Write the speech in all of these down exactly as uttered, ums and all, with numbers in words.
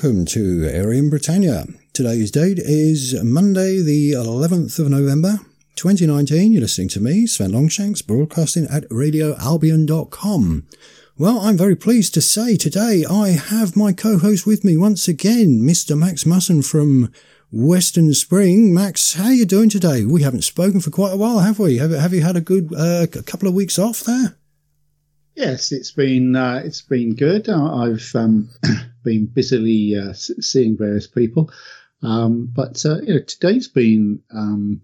welcome to Area Britannia. Today's date is Monday the eleventh of November twenty nineteen. You're listening to me, Sven Longshanks, broadcasting at radio albion dot com. Well, I'm very pleased to say today I have my co-host with me once again, Mister Max Musson from Western Spring. Max, how are you doing today? We haven't spoken for quite a while, have we? Have, have you had a good uh, a couple of weeks off there? Yes, it's been uh, it's been good. I've um, been busily uh, seeing various people, um, but uh, you know, today's been um,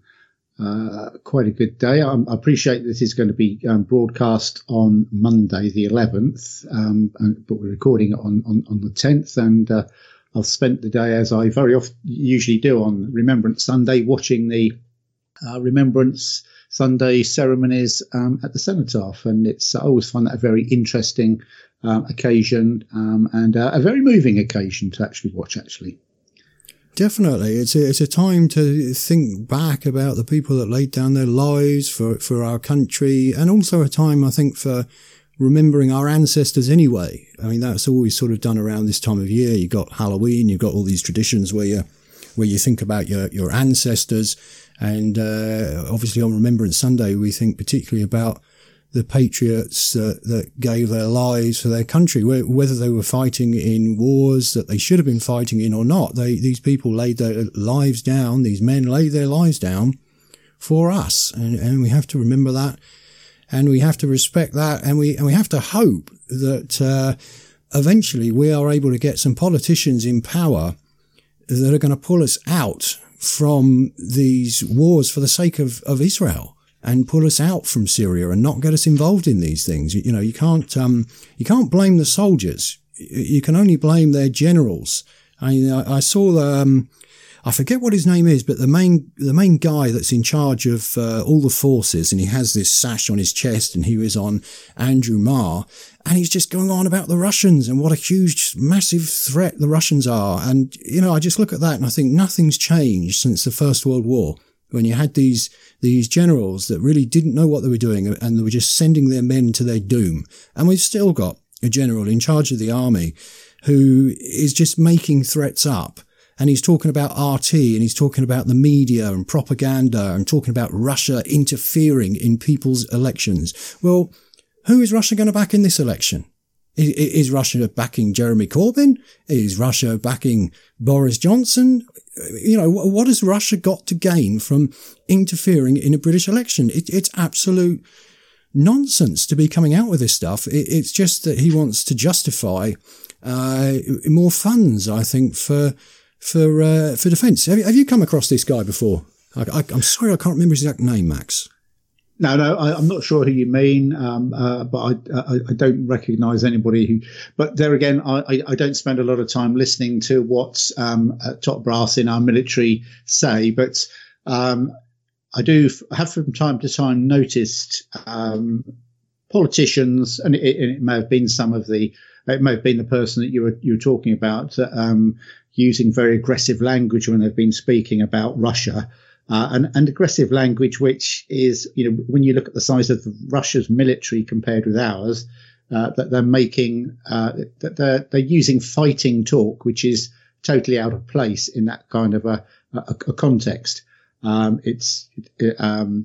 uh, quite a good day. I, I appreciate this is going to be um, broadcast on Monday the eleventh, um, but we're recording it on on, on the tenth, and uh, I've spent the day, as I very often usually do on Remembrance Sunday, watching the uh, Remembrance Sunday ceremonies um, at the Cenotaph, and it's I always find that a very interesting um, occasion um, and uh, a very moving occasion to actually watch. Actually, definitely, it's a, it's a time to think back about the people that laid down their lives for for our country, and also a time, I think, for remembering our ancestors anyway. I mean, that's always sort of done around this time of year. You've got Halloween, you've got all these traditions where you where you think about your your ancestors. And uh, obviously on Remembrance Sunday, we think particularly about the patriots uh, that gave their lives for their country, whether they were fighting in wars that they should have been fighting in or not. They, these people laid their lives down, these men laid their lives down for us. And, and we have to remember that, and we have to respect that, and we, and we have to hope that uh, eventually we are able to get some politicians in power that are going to pull us out from these wars for the sake of, of Israel, and pull us out from Syria and not get us involved in these things. You, you know, you can't, um, you can't blame the soldiers. You can only blame their generals. I mean, I, I saw, um, I forget what his name is, but the main, the main guy that's in charge of, uh, all the forces, and he has this sash on his chest, and he was on Andrew Marr, and he's just going on about the Russians and what a huge, massive threat the Russians are. And, you know, I just look at that and I think nothing's changed since the First World War, when you had these, these generals that really didn't know what they were doing, and they were just sending their men to their doom. And we've still got a general in charge of the army who is just making threats up. And he's talking about R T, and he's talking about the media and propaganda, and talking about Russia interfering in people's elections. Well, who is Russia going to back in this election? Is, is Russia backing Jeremy Corbyn? Is Russia backing Boris Johnson? You know, what has Russia got to gain from interfering in a British election? It, it's absolute nonsense to be coming out with this stuff. It, it's just that he wants to justify uh, more funds, I think, for for uh, for defence. Have, have you come across this guy before? I, I, I'm sorry, I can't remember his exact name, Max. No, no, I, I'm not sure who you mean, um, uh, but I, I, I don't recognise anybody who. But there again, I, I don't spend a lot of time listening to what um, uh, top brass in our military say, but um, I do have from time to time noticed um, politicians, and it, it may have been some of the, it may have been the person that you were you were talking about, um, using very aggressive language when they've been speaking about Russia. Uh, and, and aggressive language, which is, you know, when you look at the size of Russia's military compared with ours, uh, that they're making, uh, that they're, they're using fighting talk, which is totally out of place in that kind of a, a, a context. Um, it's, it, um,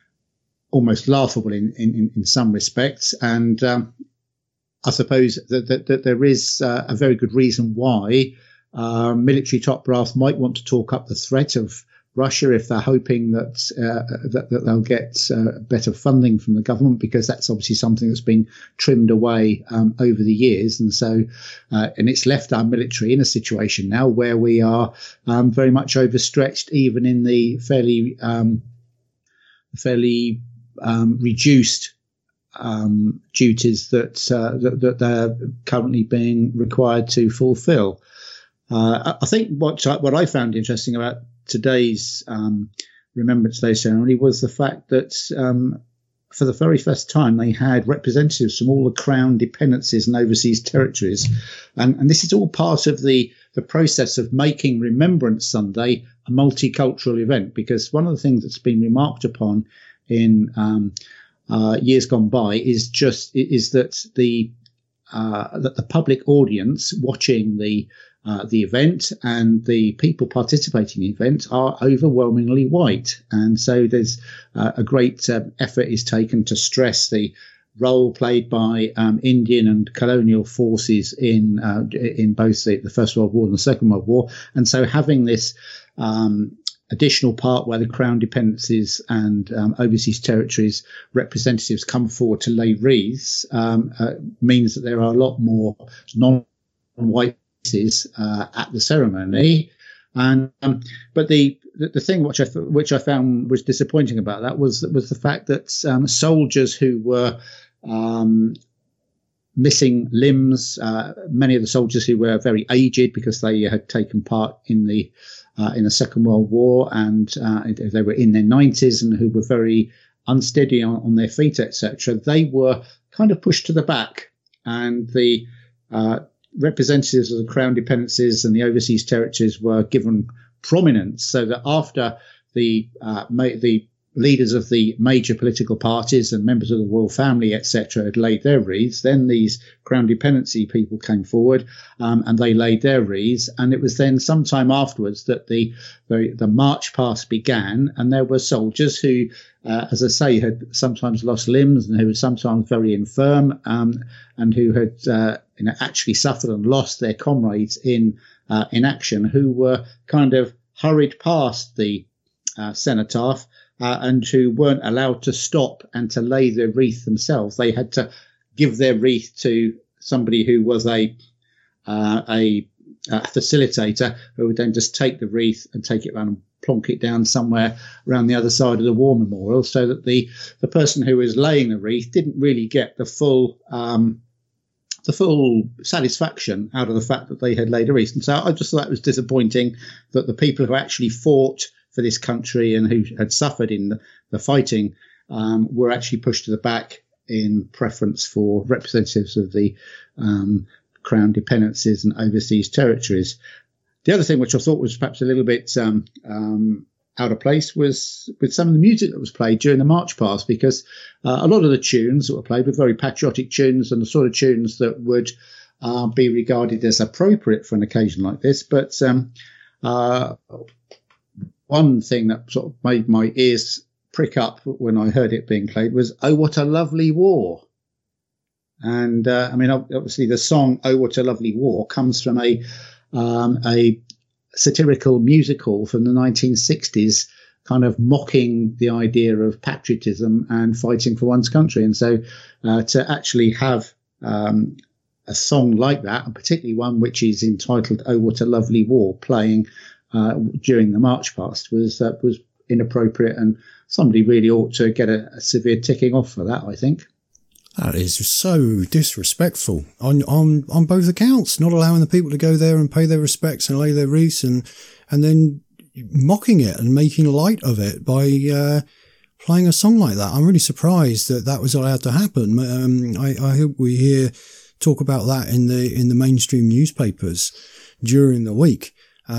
almost laughable in, in, in some respects. And, um, I suppose that, that, that there is uh, a very good reason why, uh, military top brass might want to talk up the threat of Russia if they're hoping that uh, that, that they'll get uh, better funding from the government, because that's obviously something that's been trimmed away um, over the years, and so uh, and it's left our military in a situation now where we are um, very much overstretched, even in the fairly um, fairly um, reduced um, duties that, uh, that that they're currently being required to fulfil. Uh, I think what what I found interesting about today's um, Remembrance Day ceremony was the fact that um, for the very first time they had representatives from all the Crown dependencies and overseas territories, and, and this is all part of the the process of making Remembrance Sunday a multicultural event, because one of the things that's been remarked upon in um, uh, years gone by is just is that the uh, that the public audience watching the uh, the event, and the people participating in the event are overwhelmingly white. And so there's uh, a great uh, effort is taken to stress the role played by um, Indian and colonial forces in uh, in both the, the First World War and the Second World War. And so having this um, additional part where the Crown dependencies and um, overseas territories representatives come forward to lay wreaths um, uh, means that there are a lot more non-white faces uh, at the ceremony. And um, but the the thing which I which I found was disappointing about that was was the fact that um, soldiers who were um, missing limbs, uh, many of the soldiers who were very aged because they had taken part in the uh, in the Second World War, and uh, they were in their nineties and who were very unsteady on, on their feet, et cetera. They were kind of pushed to the back, and the uh, representatives of the Crown dependencies and the overseas territories were given prominence, so that after the uh, ma- the leaders of the major political parties and members of the royal family, et cetera, had laid their wreaths, then these Crown dependency people came forward um, and they laid their wreaths. And it was then sometime afterwards that the the, the march past began, and there were soldiers who, uh, as I say, had sometimes lost limbs and who were sometimes very infirm um, and who had uh, you know, actually suffered and lost their comrades in uh, in action, who were kind of hurried past the uh, cenotaph uh, and who weren't allowed to stop and to lay their wreath themselves. They had to give their wreath to somebody who was a uh, a, a facilitator, who would then just take the wreath and take it around and plonk it down somewhere around the other side of the war memorial, so that the the person who was laying the wreath didn't really get the full um, the full satisfaction out of the fact that they had laid a wreath. And so I just thought it was disappointing that the people who actually fought for this country and who had suffered in the, the fighting um, were actually pushed to the back in preference for representatives of the um, Crown dependencies and overseas territories. The other thing which I thought was perhaps a little bit um, um, out of place was with some of the music that was played during the march past, because uh, a lot of the tunes that were played were very patriotic tunes and the sort of tunes that would uh, be regarded as appropriate for an occasion like this. But um, uh, one thing that sort of made my ears prick up when I heard it being played was "Oh, What a Lovely War." And uh, I mean, obviously the song "Oh, What a Lovely War" comes from a um, a satirical musical from the nineteen sixties, kind of mocking the idea of patriotism and fighting for one's country. And so uh, to actually have um, a song like that, and particularly one which is entitled "Oh, What a Lovely War," playing uh, during the march past was uh, was inappropriate, and somebody really ought to get a, a severe ticking off for that, I think. That is so disrespectful on, on, on both accounts, not allowing the people to go there and pay their respects and lay their wreaths, and, and then mocking it and making light of it by, uh, playing a song like that. I'm really surprised that that was allowed to happen. Um, I, I hope we hear talk about that in the, in the mainstream newspapers during the week.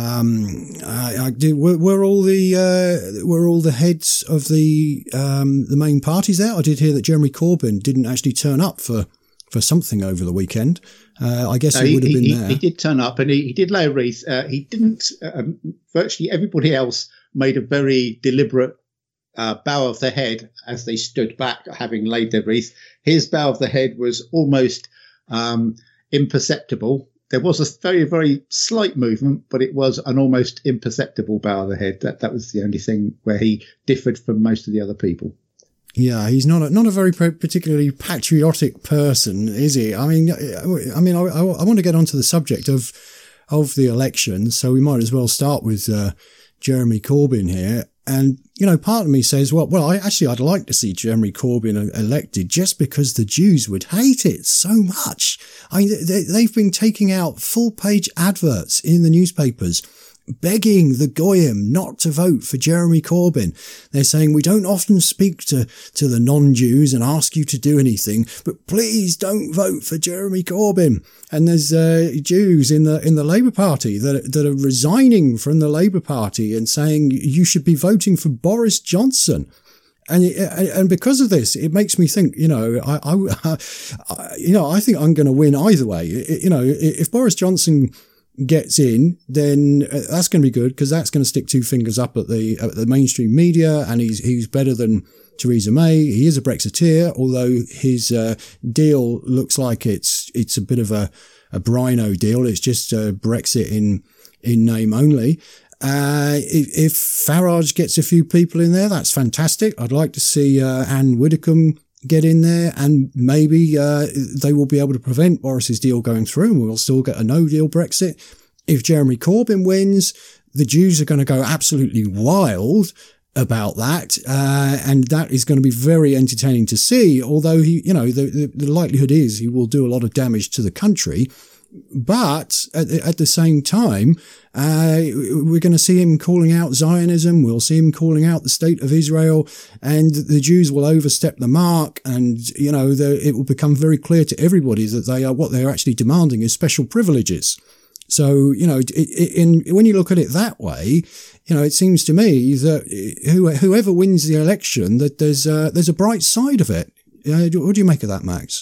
Um, I, I did, were, were all the, uh, were all the heads of the, um, the main parties there? I did hear that Jeremy Corbyn didn't actually turn up for, for something over the weekend. Uh, I guess uh, he, he would have been he, there. He did turn up, and he, he did lay a wreath. Uh, he didn't, um, virtually everybody else made a very deliberate, uh, bow of the head as they stood back, having laid their wreath. His bow of the head was almost, um, imperceptible. There was a very, very slight movement, but it was an almost imperceptible bow of the head. That that was the only thing where he differed from most of the other people. Yeah, he's not a, not a very particularly patriotic person, is he? I mean, I mean, I, I, I want to get onto the subject of of the election, so we might as well start with uh, Jeremy Corbyn here. And, you know, part of me says, well, well, I actually, I'd like to see Jeremy Corbyn elected just because the Jews would hate it so much. I mean, they, they've been taking out full page adverts in the newspapers begging the Goyim not to vote for Jeremy Corbyn. They're saying, we don't often speak to, to the non-Jews and ask you to do anything, but please don't vote for Jeremy Corbyn. And there's uh, Jews in the in the Labour Party that, that are resigning from the Labour Party and saying you should be voting for Boris Johnson. And and because of this, it makes me think, you know, I, I, I you know, I think I'm going to win either way. You know, if Boris Johnson gets in, then that's going to be good because that's going to stick two fingers up at the at the mainstream media, and he's he's better than Theresa May. He is a Brexiteer, although his uh, deal looks like it's it's a bit of a a Brino deal. It's just uh, Brexit in in name only. Uh, if, if Farage gets a few people in there, that's fantastic. I'd like to see uh, Anne Widdecombe get in there, and maybe uh, they will be able to prevent Boris's deal going through, and we'll still get a no-deal Brexit. If Jeremy Corbyn wins, the Jews are going to go absolutely wild about that, uh, and that is going to be very entertaining to see, although he, you know, the, the, the likelihood is he will do a lot of damage to the country. But at, at the same time, uh, we're going to see him calling out Zionism. We'll see him calling out the state of Israel, and the Jews will overstep the mark. And, you know, the, it will become very clear to everybody that they are, what they're actually demanding is special privileges. So, you know, it, it, in, when you look at it that way, you know, it seems to me that who, whoever wins the election, that there's a, there's a bright side of it. Uh, what do you make of that, Max?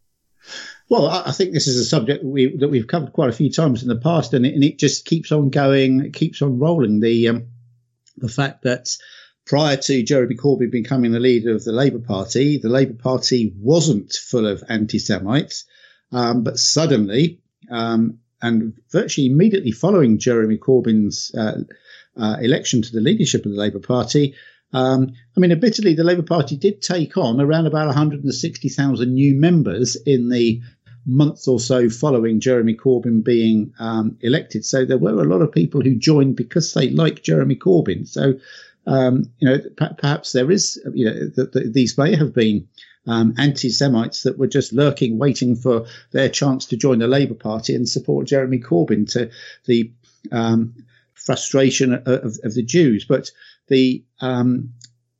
Well, I think this is a subject that, we, that we've covered quite a few times in the past, and it, and it just keeps on going, it keeps on rolling. The um, the fact that prior to Jeremy Corbyn becoming the leader of the Labour Party, the Labour Party wasn't full of anti-Semites, um, but suddenly, um, and virtually immediately following Jeremy Corbyn's uh, uh, election to the leadership of the Labour Party, Um, I mean, admittedly, the Labour Party did take on around about one hundred sixty thousand new members in the month or so following Jeremy Corbyn being um, elected. So there were a lot of people who joined because they like Jeremy Corbyn. So, um, you know, p- perhaps there is, you know, that the, these may have been um, anti-Semites that were just lurking, waiting for their chance to join the Labour Party and support Jeremy Corbyn, to the um, frustration of, of the Jews. But the um,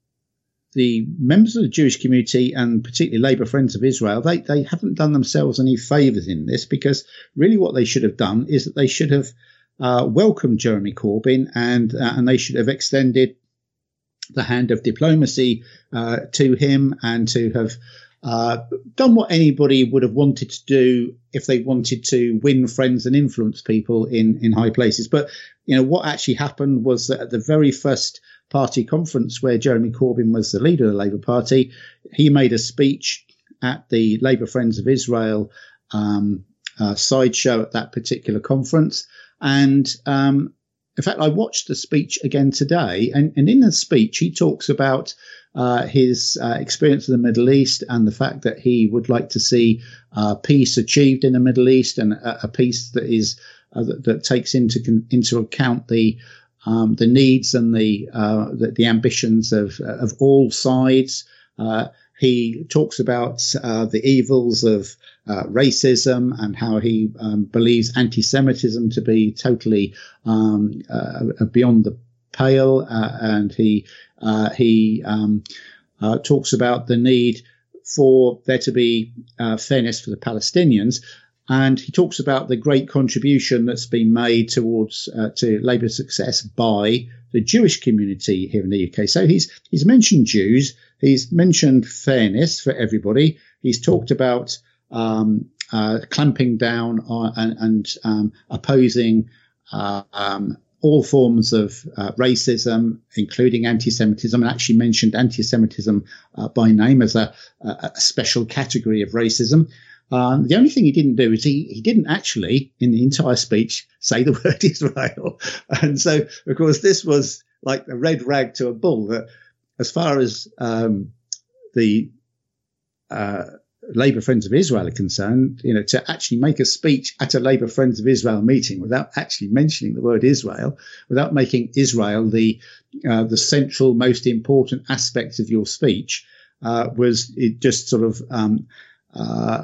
the members of the Jewish community, and particularly Labour Friends of Israel, they, they haven't done themselves any favours in this, because really what they should have done is that they should have uh, welcomed Jeremy Corbyn, and uh, and they should have extended the hand of diplomacy uh, to him, and to have uh, done what anybody would have wanted to do if they wanted to win friends and influence people in, in high places. But, you know, what actually happened was that at the very first party conference where Jeremy Corbyn was the leader of the Labour Party, he made a speech at the Labour Friends of Israel um, uh, sideshow at that particular conference. And um, in fact, I watched the speech again today, and, and in the speech, he talks about uh, his uh, experience in the Middle East, and the fact that he would like to see uh, peace achieved in the Middle East, and a, a peace that is uh, that, that takes into into account the Um, the needs and the, uh, the the ambitions of of all sides. Uh, he talks about uh, the evils of uh, racism, and how he um, believes anti-Semitism to be totally um, uh, beyond the pale. Uh, and he uh, he um, uh, talks about the need for there to be uh, fairness for the Palestinians. And he talks about the great contribution that's been made towards uh, to Labour's success by the Jewish community here in the U K. So he's he's mentioned Jews, he's mentioned fairness for everybody. He's talked about um, uh, clamping down on, and, and um, opposing uh, um, all forms of uh, racism, including anti-Semitism, and actually mentioned anti-Semitism uh, by name as a, a special category of racism. Um, the only thing he didn't do is he, he didn't actually, in the entire speech, say the word Israel. And so, of course, this was like a red rag to a bull, that as far as um, the uh, Labour Friends of Israel are concerned, you know, to actually make a speech at a Labour Friends of Israel meeting without actually mentioning the word Israel, without making Israel the uh, the central, most important aspect of your speech, uh, was it just sort of um, uh,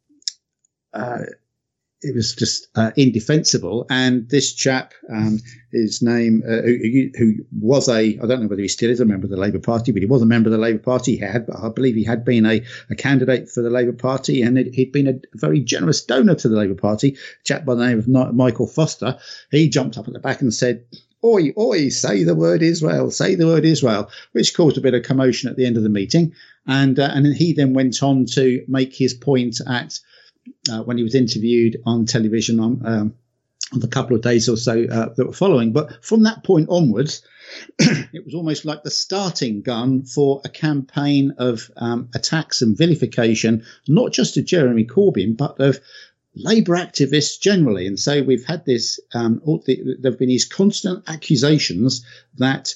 Uh, it was just uh, indefensible. And this chap, um, his name, uh, who, who was a, I don't know whether he still is a member of the Labour Party, but he was a member of the Labour Party. He had, I believe he had been a, a candidate for the Labour Party, and it, he'd been a very generous donor to the Labour Party. A chap by the name of Michael Foster. He jumped up at the back and said, "Oi, oi, say the word Israel, say the word Israel," which caused a bit of commotion at the end of the meeting. And, uh, and he then went on to make his point at, Uh, when he was interviewed on television on um, the couple of days or so uh, that were following. But from that point onwards, it was almost like the starting gun for a campaign of um, attacks and vilification, not just of Jeremy Corbyn, but of Labour activists generally. And so we've had this, um, all the, there have been these constant accusations that,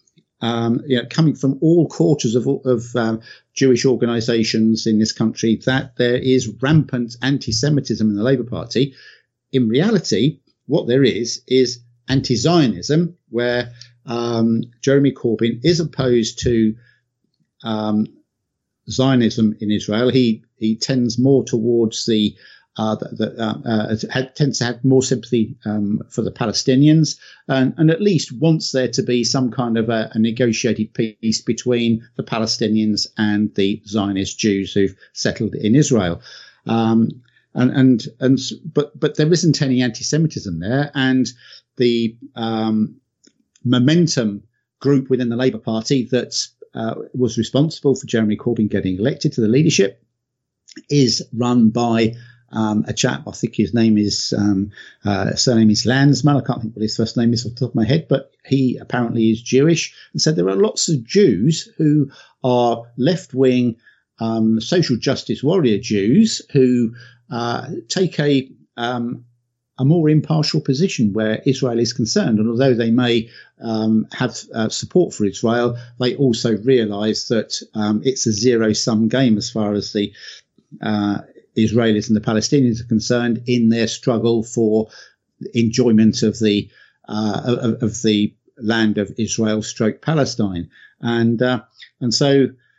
um, you know, coming from all quarters of, of um, Jewish organisations in this country, that there is rampant anti-Semitism in the Labour Party. In reality, what there is is anti-Zionism, where um, Jeremy Corbyn is opposed to um, Zionism in Israel. He he tends more towards the uh, the, the uh, uh, had, tends to have more sympathy um, for the Palestinians, and, and at least wants there to be some kind of a, a negotiated peace between the Palestinians and the Zionist Jews who've settled in Israel. Um, And, and, and, but, but there isn't any anti-Semitism there. And the, um, Momentum group within the Labour Party that, uh, was responsible for Jeremy Corbyn getting elected to the leadership is run by, um, a chap. I think his name is, um, uh, surname is Landsman. I can't think what his first name is off the top of my head, but he apparently is Jewish. And so there are lots of Jews who are left-wing, um, social justice warrior Jews who, Uh, take a um, a more impartial position where Israel is concerned. And although they may um, have uh, support for Israel, they also realise that um, it's a zero-sum game as far as the uh, Israelis and the Palestinians are concerned in their struggle for enjoyment of the uh, of, of the land of Israel stroke Palestine. And uh, and so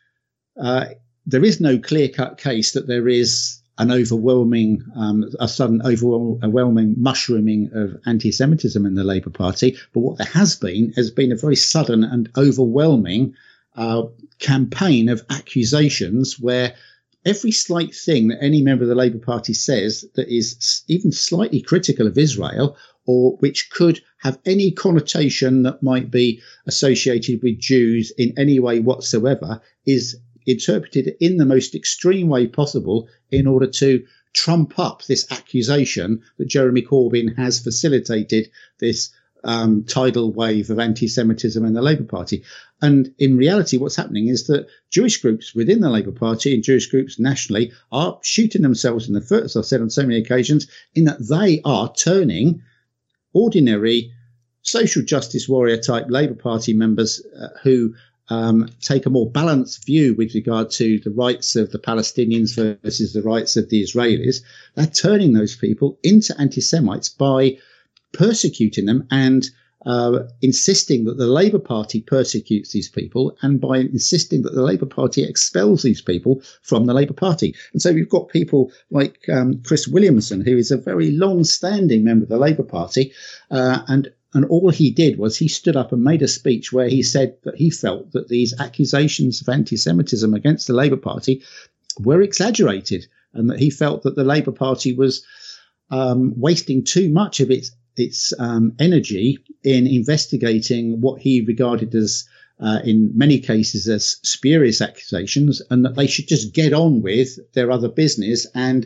uh, there is no clear-cut case that there is an overwhelming, um, a sudden overwhelming mushrooming of anti-Semitism in the Labour Party. But what there has been has been a very sudden and overwhelming uh, campaign of accusations where every slight thing that any member of the Labour Party says that is even slightly critical of Israel, or which could have any connotation that might be associated with Jews in any way whatsoever, is interpreted in the most extreme way possible in order to trump up this accusation that Jeremy Corbyn has facilitated this um, tidal wave of anti-Semitism in the Labour Party. And in reality, what's happening is that Jewish groups within the Labour Party and Jewish groups nationally are shooting themselves in the foot, as I've said on so many occasions, in that they are turning ordinary social justice warrior type Labour Party members uh, who Um, take a more balanced view with regard to the rights of the Palestinians versus the rights of the Israelis. They're turning those people into anti-Semites by persecuting them and uh, insisting that the Labour Party persecutes these people, and by insisting that the Labour Party expels these people from the Labour Party. And so we've got people like um, Chris Williamson, who is a very long-standing member of the Labour Party, uh, and And all he did was he stood up and made a speech where he said that he felt that these accusations of anti-Semitism against the Labour Party were exaggerated, and that he felt that the Labour Party was um, wasting too much of its its um, energy in investigating what he regarded as, uh, in many cases, as spurious accusations, and that they should just get on with their other business and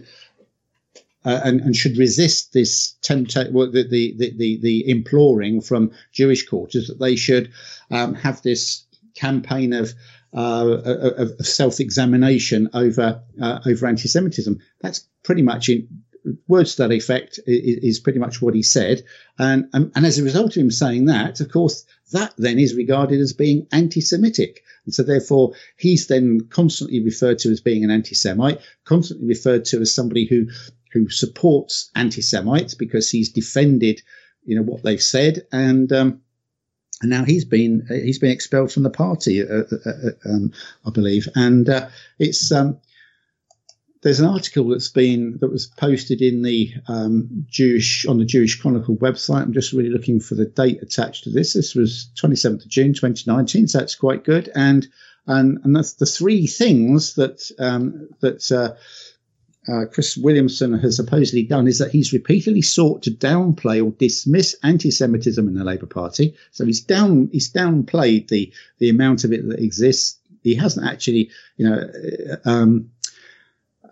Uh, and, and should resist this temptation, well, the, the, the, the imploring from Jewish quarters that they should um, have this campaign of, uh, of, of self-examination over uh, over anti-Semitism. That's pretty much in words to that effect is, is pretty much what he said. And, and and as a result of him saying that, of course, that then is regarded as being anti-Semitic. And so therefore, he's then constantly referred to as being an anti-Semite, constantly referred to as somebody who who supports anti-Semites because he's defended, you know, what they've said, and um, and now he's been he's been expelled from the party, uh, uh, um, I believe. And uh, it's um, there's an article that's been that was posted in the um, Jewish on the Jewish Chronicle website. I'm just really looking for the date attached to this. This was twenty-seventh of June, twenty nineteen, so that's quite good. And and and that's the three things that um, that. Uh, Uh, Chris Williamson has supposedly done is that he's repeatedly sought to downplay or dismiss anti-Semitism in the Labour Party. So he's down, he's downplayed the the amount of it that exists. He hasn't actually, you know, um,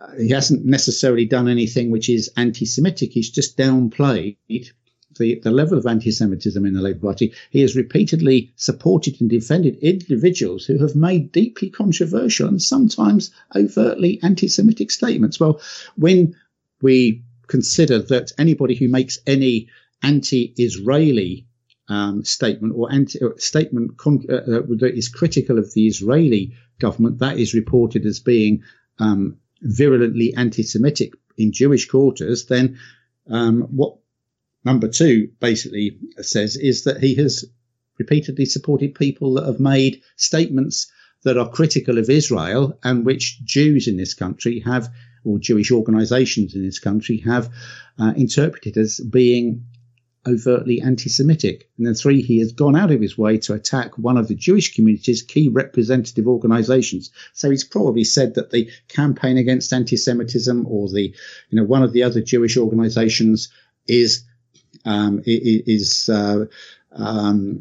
he hasn't necessarily done anything which is anti-Semitic. He's just downplayed the, the level of anti-Semitism in the Labour Party. He has repeatedly supported and defended individuals who have made deeply controversial and sometimes overtly anti-Semitic statements. Well, when we consider that anybody who makes any anti-Israeli um, statement or anti or statement con- uh, that is critical of the Israeli government, that is reported as being um, virulently anti-Semitic in Jewish quarters, then um, what number two basically says is that he has repeatedly supported people that have made statements that are critical of Israel and which Jews in this country have, or Jewish organizations in this country have uh, interpreted as being overtly anti-Semitic. And then three, he has gone out of his way to attack one of the Jewish community's key representative organizations. So he's probably said that the Campaign Against Anti-Semitism or the, you know, one of the other Jewish organizations is, um, is, uh, um,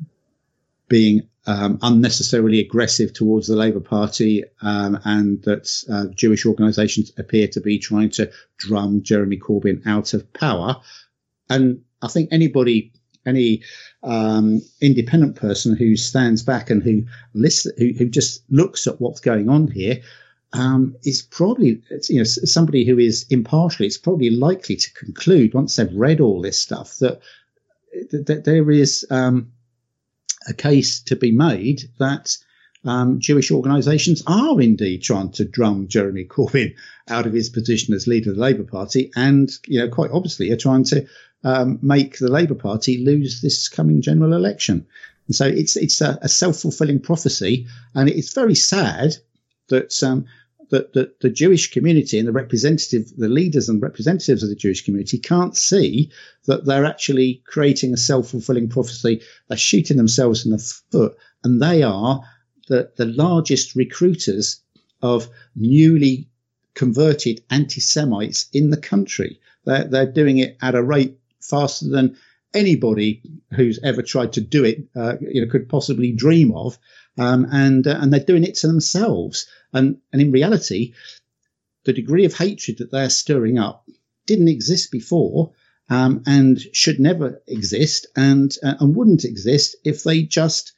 being Um, unnecessarily aggressive towards the Labour Party, um, and that uh, Jewish organisations appear to be trying to drum Jeremy Corbyn out of power. And I think anybody, any um, independent person who stands back and who listens, who, who just looks at what's going on here, um, is probably, you know, somebody who is impartial. It's probably likely to conclude once they've read all this stuff that that there is Um, a case to be made that um, Jewish organisations are indeed trying to drum Jeremy Corbyn out of his position as leader of the Labour Party, and, you know, quite obviously are trying to um, make the Labour Party lose this coming general election. And so it's it's a, a self-fulfilling prophecy, and it's very sad that um, that, that the Jewish community and the representative, the leaders and representatives of the Jewish community can't see that they're actually creating a self-fulfilling prophecy. They're shooting themselves in the foot, and they are the, the largest recruiters of newly converted anti-Semites in the country. They're, they're doing it at a rate faster than anybody who's ever tried to do it, uh, you know, could possibly dream of. Um, and, uh, and they're doing it to themselves. And, and in reality, the degree of hatred that they're stirring up didn't exist before, um, and should never exist, and, uh, and wouldn't exist if they just,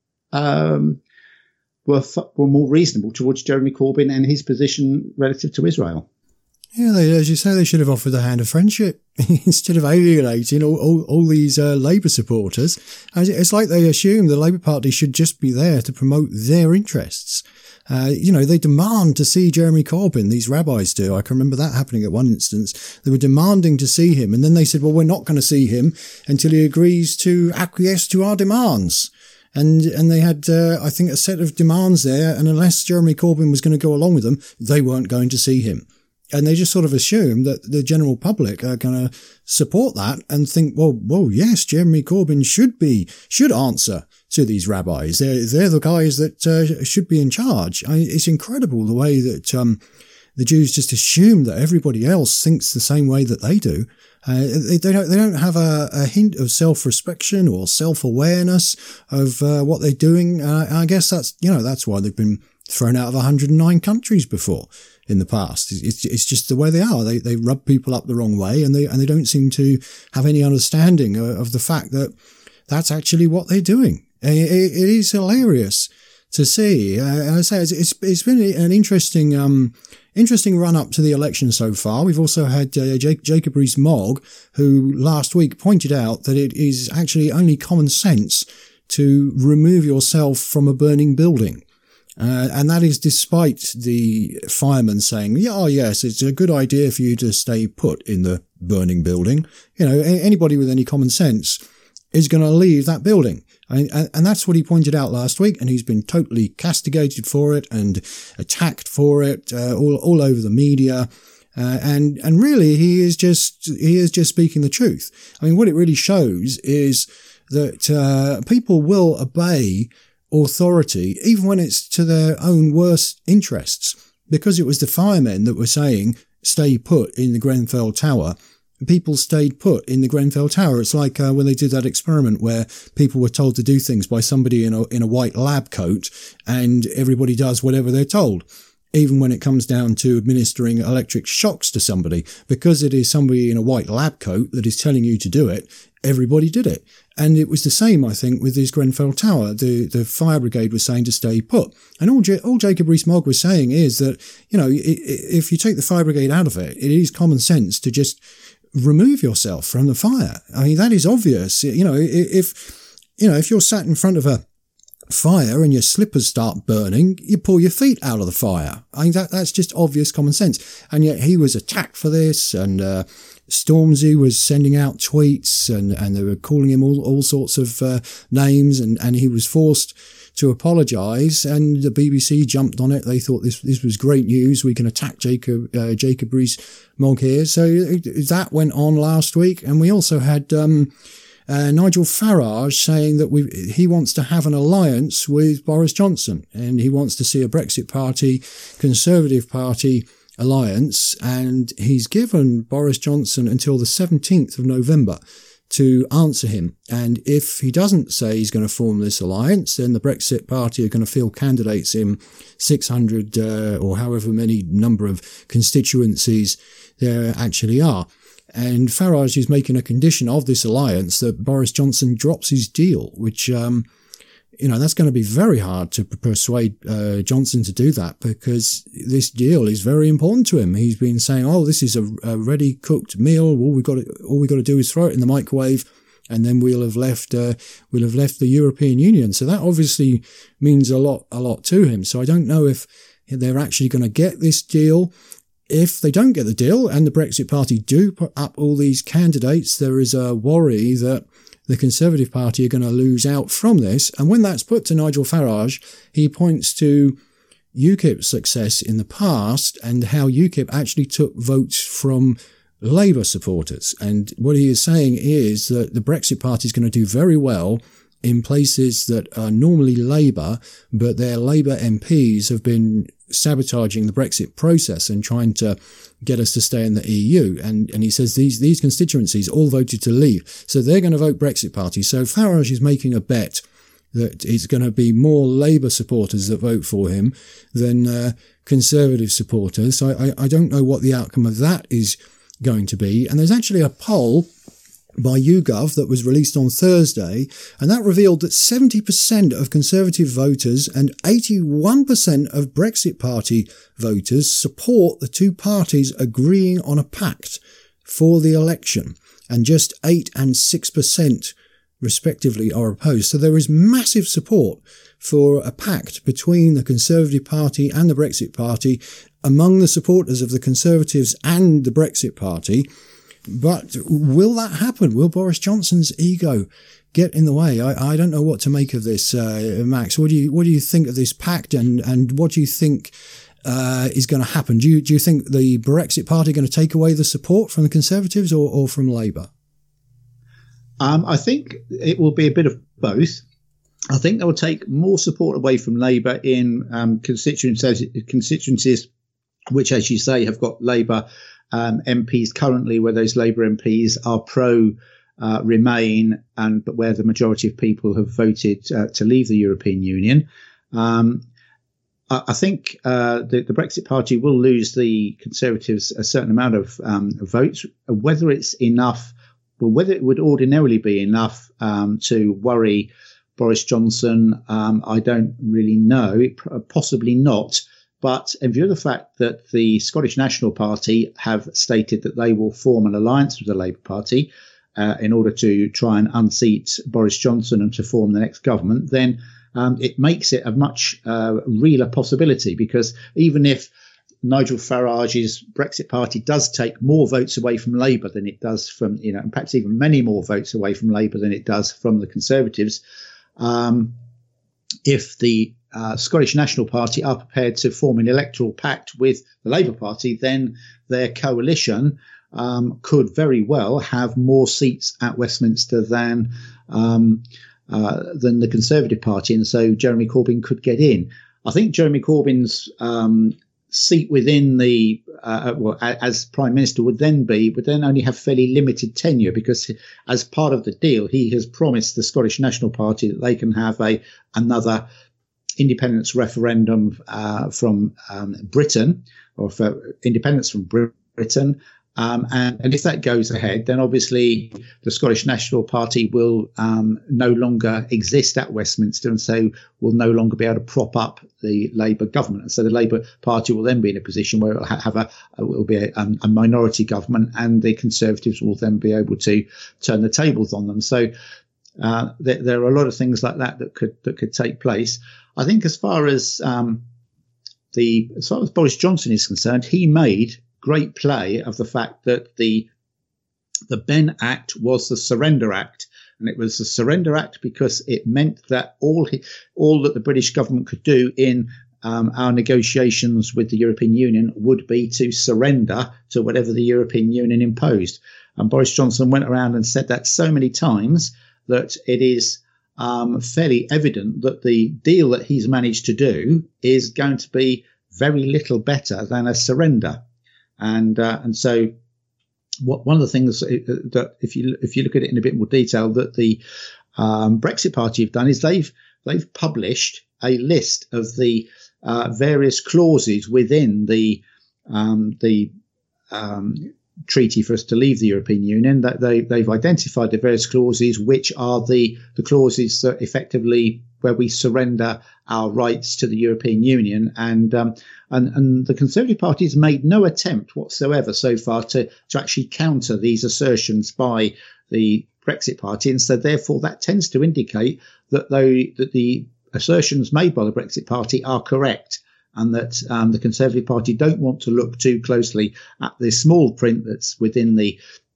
um, were, were more reasonable towards Jeremy Corbyn and his position relative to Israel. Yeah, they, as you say, they should have offered the hand of friendship instead of alienating all, all, all these uh, Labour supporters. And it's like they assume the Labour Party should just be there to promote their interests. Uh, you know, they demand to see Jeremy Corbyn, these rabbis do. I can remember that happening at one instance. They were demanding to see him, and then they said, well, we're not going to see him until he agrees to acquiesce to our demands. And and they had, uh, I think, a set of demands there, and unless Jeremy Corbyn was going to go along with them, they weren't going to see him. And they just sort of assume that the general public are going to support that and think, well, well, yes, Jeremy Corbyn should be, should answer to these rabbis. They're, they're the guys that uh, should be in charge. I mean, it's incredible the way that um, the Jews just assume that everybody else thinks the same way that they do. Uh, they, they don't, they don't have a, a hint of self-respection or self-awareness of uh, what they're doing. Uh, I guess that's, you know, that's why they've been thrown out of one hundred nine countries before in the past. It's, it's just the way they are. They, they rub people up the wrong way, and they, and they don't seem to have any understanding of, of the fact that that's actually what they're doing. It, it, it is hilarious to see. Uh, I say it's, it's, it's been an interesting, um, interesting run up to the election so far. We've also had uh, Jake, Jacob Rees-Mogg, who last week pointed out that it is actually only common sense to remove yourself from a burning building. Uh, and that is despite the firemen saying, yeah, oh, yes, it's a good idea for you to stay put in the burning building. You know, anybody with any common sense is going to leave that building. And, and that's what he pointed out last week. And he's been totally castigated for it and attacked for it, uh, all, all over the media. Uh, and, and really he is just, he is just speaking the truth. I mean, what it really shows is that, uh, people will obey authority, even when it's to their own worst interests. Because it was the firemen that were saying, stay put in the Grenfell Tower, people stayed put in the Grenfell Tower. It's like uh, when they did that experiment where people were told to do things by somebody in a, in a white lab coat, and everybody does whatever they're told. even when it comes down to administering electric shocks to somebody, because it is somebody in a white lab coat that is telling you to do it, everybody did it. And it was the same, I think, with this Grenfell Tower. The the fire brigade was saying to stay put. And all, J- all Jacob Rees-Mogg was saying is that, you know, if you take the fire brigade out of it, it is common sense to just remove yourself from the fire. I mean, that is obvious. You know, if, you know, if you're sat in front of a fire and your slippers start burning, you pull your feet out of the fire. I mean, that, that's just obvious common sense. And yet he was attacked for this, and uh, Stormzy was sending out tweets, and, and they were calling him all, all sorts of uh, names, and, and he was forced to apologise, and the B B C jumped on it. They thought this this was great news. We can attack Jacob uh, Jacob Rees-Mogg here. So that went on last week, and we also had um, Uh, Nigel Farage saying that we, he wants to have an alliance with Boris Johnson, and he wants to see a Brexit Party, Conservative Party alliance, and he's given Boris Johnson until the seventeenth of November to answer him. And if he doesn't say he's going to form this alliance, then the Brexit Party are going to field candidates in six hundred uh, or however many number of constituencies there actually are. And Farage is making a condition of this alliance that Boris Johnson drops his deal, which, um, you know, that's going to be very hard to persuade uh, Johnson to do that, because this deal is very important to him. He's been saying, oh, this is a, a ready cooked meal. All we got to, all we got to do is throw it in the microwave, and then we'll have left, uh, we'll have left the European Union. So that obviously means a lot, a lot to him. So I don't know if they're actually going to get this deal. If they don't get the deal and the Brexit Party do put up all these candidates, there is a worry that the Conservative Party are going to lose out from this. And when that's put to Nigel Farage, he points to UKIP's success in the past and how UKIP actually took votes from Labour supporters. And what he is saying is that the Brexit Party is going to do very well in places that are normally Labour, but their Labour M Ps have been sabotaging the Brexit process and trying to get us to stay in the E U. And, and he says these, these constituencies all voted to leave. So they're going to vote Brexit Party. So Farage is making a bet that it's going to be more Labour supporters that vote for him than uh, Conservative supporters. So I, I don't know what the outcome of that is going to be. And there's actually a poll by YouGov that was released on Thursday, and that revealed that seventy percent of Conservative voters and eighty-one percent of Brexit Party voters support the two parties agreeing on a pact for the election, and just eight and six percent respectively are opposed. So there is massive support for a pact between the Conservative Party and the Brexit Party among the supporters of the Conservatives and the Brexit Party. But will that happen? Will Boris Johnson's ego get in the way? I, I don't know what to make of this, uh, Max. What do you what do you think of this pact, and, and what do you think uh, is going to happen? Do you do you think the Brexit Party are going to take away the support from the Conservatives or, or from Labour? Um, I think it will be a bit of both. I think they will take more support away from Labour in um, constituencies, constituencies which, as you say, have got Labour Um, M Ps currently, where those Labour M Ps are pro uh, Remain, and but where the majority of people have voted uh, to leave the European Union. Um, I, I think uh, the, the Brexit Party will lose the Conservatives a certain amount of um, votes. Whether it's enough, well, whether it would ordinarily be enough um, to worry Boris Johnson, um, I don't really know. It, possibly not. But in view of the fact that the Scottish National Party have stated that they will form an alliance with the Labour Party uh, in order to try and unseat Boris Johnson and to form the next government, then um, it makes it a much uh, realer possibility, because even if Nigel Farage's Brexit Party does take more votes away from Labour than it does from, you know, and perhaps even many more votes away from Labour than it does from the Conservatives, um, if the Uh, Scottish National Party are prepared to form an electoral pact with the Labour Party, then their coalition um, could very well have more seats at Westminster than um, uh, than the Conservative Party, and so Jeremy Corbyn could get in. I think Jeremy Corbyn's um, seat within the uh, well, as Prime Minister would then be would then only have fairly limited tenure, because as part of the deal, he has promised the Scottish National Party that they can have a another independence referendum uh, from um, Britain, or for independence from Britain. Um, and, and if that goes ahead, then obviously the Scottish National Party will um, no longer exist at Westminster, and so will no longer be able to prop up the Labour government. And so the Labour Party will then be in a position where it will have a, it will be a, a minority government, and the Conservatives will then be able to turn the tables on them. So uh, there, there are a lot of things like that that could that could take place. I think as far as um, the as far as Boris Johnson is concerned, he made great play of the fact that the the Benn Act was the Surrender Act, and it was the Surrender Act because it meant that all all that the British government could do in um, our negotiations with the European Union would be to surrender to whatever the European Union imposed. And Boris Johnson went around and said that so many times that it is um, fairly evident that the deal that he's managed to do is going to be very little better than a surrender. And uh, and so what, one of the things that if you if you look at it in a bit more detail that the um, Brexit Party have done is they've they've published a list of the uh, various clauses within the um, the um, treaty for us to leave the European Union. That they they've identified the various clauses which are the the clauses that effectively where we surrender our rights to the European Union, and um, and and the Conservative Party has made no attempt whatsoever so far to to actually counter these assertions by the Brexit Party, and so therefore that tends to indicate that though that the assertions made by the Brexit Party are correct, and that um, the Conservative Party don't want to look too closely at the small print that's within the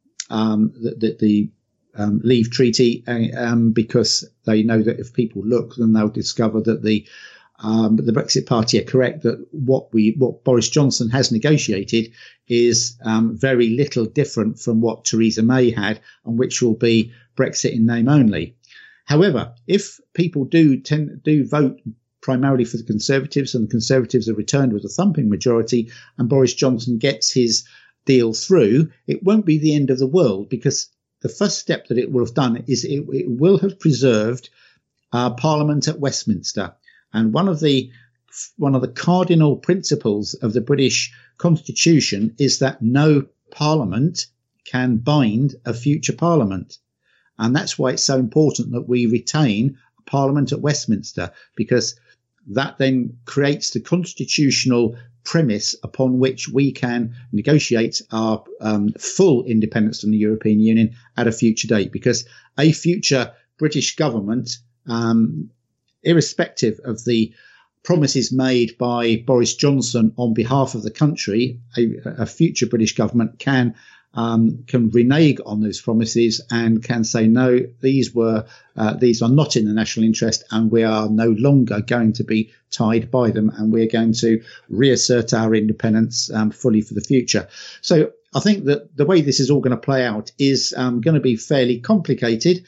um, the, the, the Um, leave treaty, um, because they know that if people look, then they'll discover that the um, the Brexit Party are correct, that what we what Boris Johnson has negotiated is um, very little different from what Theresa May had, and which will be Brexit in name only. However, if people do tend do vote primarily for the Conservatives, and the Conservatives are returned with a thumping majority, and Boris Johnson gets his deal through, it won't be the end of the world, because the first step that it will have done is it, it will have preserved uh, Parliament at Westminster. And one of the one of the cardinal principles of the British Constitution is that no Parliament can bind a future Parliament. And that's why it's so important that we retain a Parliament at Westminster, because that then creates the constitutional premise upon which we can negotiate our um, full independence from the European Union at a future date, because a future British government, um, irrespective of the promises made by Boris Johnson on behalf of the country, a, a future British government can um, can renege on those promises and can say, no, these were uh, these are not in the national interest, and we are no longer going to be tied by them, and we're going to reassert our independence um, fully for the future. So I think that the way this is all going to play out is um, going to be fairly complicated.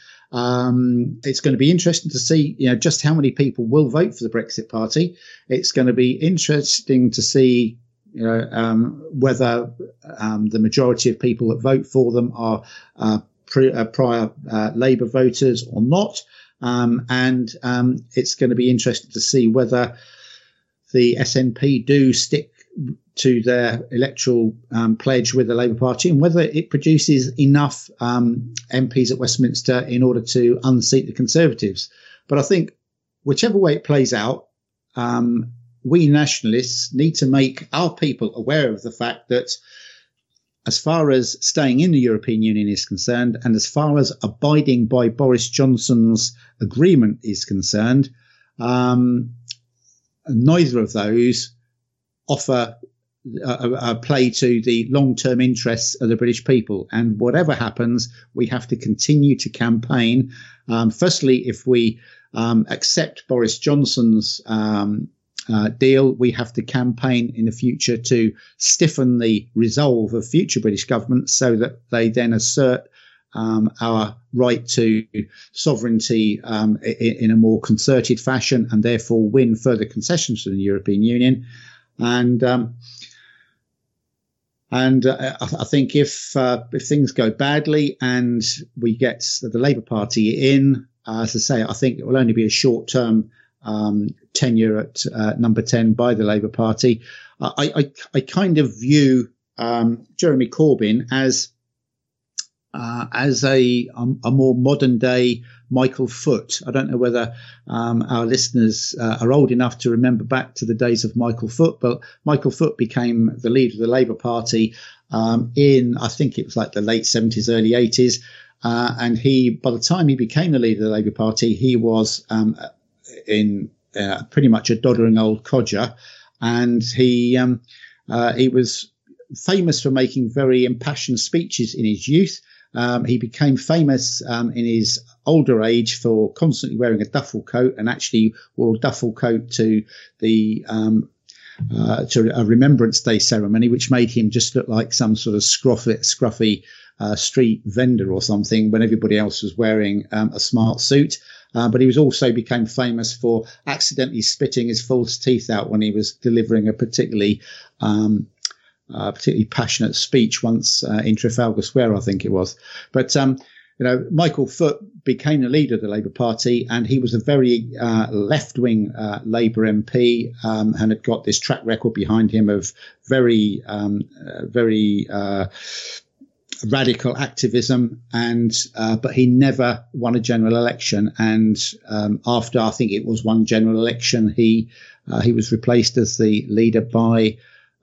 Um, it's going to be interesting to see, you know, just how many people will vote for the Brexit Party. It's going to be interesting to see, you know, um, whether um, the majority of people that vote for them are uh, pre- uh, prior uh, Labour voters or not. Um, and um, it's going to be interesting to see whether the S N P do stick to their electoral um, pledge with the Labour Party, and whether it produces enough um, M Ps at Westminster in order to unseat the Conservatives. But I think whichever way it plays out, um, we nationalists need to make our people aware of the fact that as far as staying in the European Union is concerned, and as far as abiding by Boris Johnson's agreement is concerned, um, neither of those offer a, a play to the long-term interests of the British people. And whatever happens, we have to continue to campaign. Um, firstly, if we um, accept Boris Johnson's um, Uh, deal, we have to campaign in the future to stiffen the resolve of future British governments so that they then assert um, our right to sovereignty um, in, in a more concerted fashion, and therefore win further concessions from the European Union. And um, and uh, I, I think if uh, if things go badly and we get the Labour Party in, uh, as I say, I think it will only be a short term um, tenure at uh, number ten by the Labour Party. I, I, I kind of view um, Jeremy Corbyn as uh, as a a more modern day Michael Foot. I don't know whether um, our listeners uh, are old enough to remember back to the days of Michael Foot, but Michael Foot became the leader of the Labour Party um, in, I think it was like the late seventies, early eighties. Uh, and he, by the time he became the leader of the Labour Party, he was um, in uh, pretty much a doddering old codger. And he um, uh, he was famous for making very impassioned speeches in his youth. Um, he became famous um, in his older age for constantly wearing a duffel coat, and actually wore a duffel coat to the um, uh, to a Remembrance Day ceremony, which made him just look like some sort of scruffy, scruffy uh, street vendor or something when everybody else was wearing um, a smart suit. Uh, but he was also became famous for accidentally spitting his false teeth out when he was delivering a particularly um, uh, particularly passionate speech once uh, in Trafalgar Square, I think it was. But um, you know, Michael Foot became the leader of the Labour Party, and he was a very uh, left-wing uh, Labour M P, um, and had got this track record behind him of very, um, uh, very uh, radical activism. And uh, but he never won a general election. And um, after I think it was one general election, he uh, he was replaced as the leader by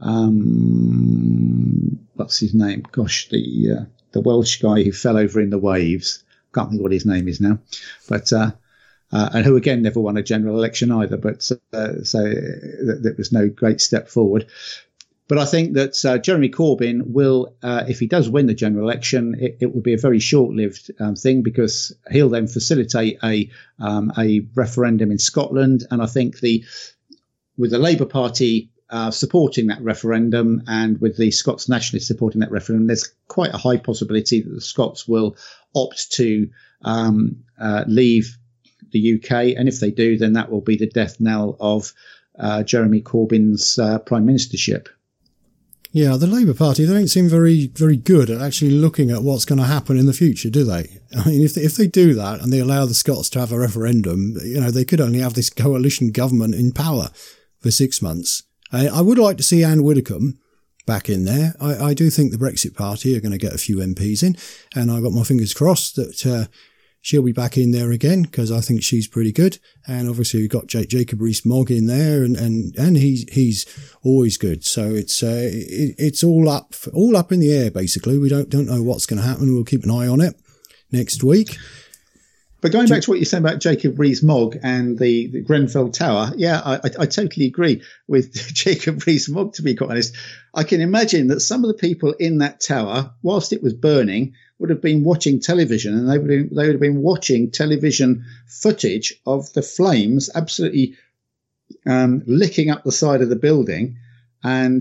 um, what's his name? Gosh, the uh, the Welsh guy who fell over in the waves. Can't think what his name is now, but uh, uh, and who again never won a general election either. But uh, so there was no great step forward. But I think that uh, Jeremy Corbyn will, uh, if he does win the general election, it, it will be a very short-lived um, thing, because he'll then facilitate a um, a referendum in Scotland, and I think the with the Labour Party Uh, supporting that referendum, and with the Scots nationalists supporting that referendum, there's quite a high possibility that the Scots will opt to um, uh, leave the U K. And if they do, then that will be the death knell of uh, Jeremy Corbyn's uh, prime ministership. Yeah, the Labour Party, they don't seem very, very good at actually looking at what's going to happen in the future, do they? I mean, if they, if they do that and they allow the Scots to have a referendum, you know, they could only have this coalition government in power for six months. I would like to see Anne Widdecombe back in there. I, I do think the Brexit Party are going to get a few M Ps in, and I've got my fingers crossed that uh, she'll be back in there again, because I think she's pretty good. And obviously we've got J- Jacob Rees-Mogg in there, and, and, and he's he's always good. So it's uh, it, it's all up all up in the air basically. We don't don't know what's going to happen. We'll keep an eye on it next week. But going back to what you're saying about Jacob Rees-Mogg and the, the Grenfell Tower, yeah, I, I, I totally agree with Jacob Rees-Mogg, to be quite honest. I can imagine that some of the people in that tower, whilst it was burning, would have been watching television, and they would have, they would have been watching television footage of the flames absolutely um, licking up the side of the building. And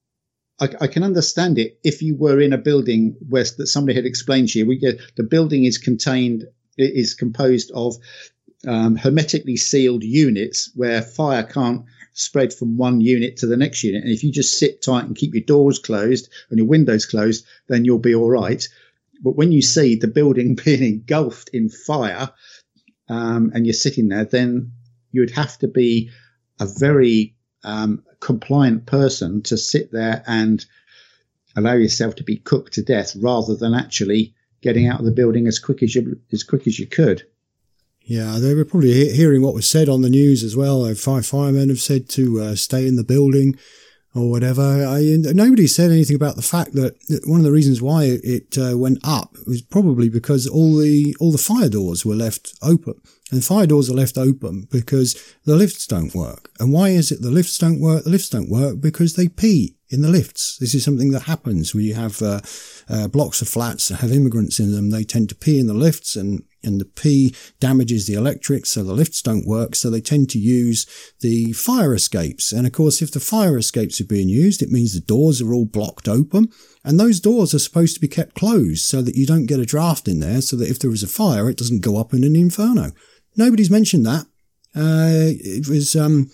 I, I can understand it if you were in a building where that somebody had explained to you, we get, the building is contained It is composed of um, hermetically sealed units where fire can't spread from one unit to the next unit. And if you just sit tight and keep your doors closed and your windows closed, then you'll be all right. But when you see the building being engulfed in fire um, and you're sitting there, then you would have to be a very um, compliant person to sit there and allow yourself to be cooked to death, rather than actually getting out of the building as quick as you as quick as you could. Yeah, they were probably he- hearing what was said on the news as well. Five firemen have said to uh, stay in the building or whatever. I, nobody said anything about the fact that one of the reasons why it uh, went up was probably because all the all the fire doors were left open. And fire doors are left open because the lifts don't work. And why is it the lifts don't work? The lifts don't work because they pee in the lifts. This is something that happens when you have uh, uh, blocks of flats that have immigrants in them. They tend to pee in the lifts, and, and the pee damages the electrics, so the lifts don't work. So they tend to use the fire escapes. And of course, if the fire escapes are being used, it means the doors are all blocked open. And those doors are supposed to be kept closed so that you don't get a draft in there, so that if there is a fire, it doesn't go up in an inferno. Nobody's mentioned that. Uh, it was, um,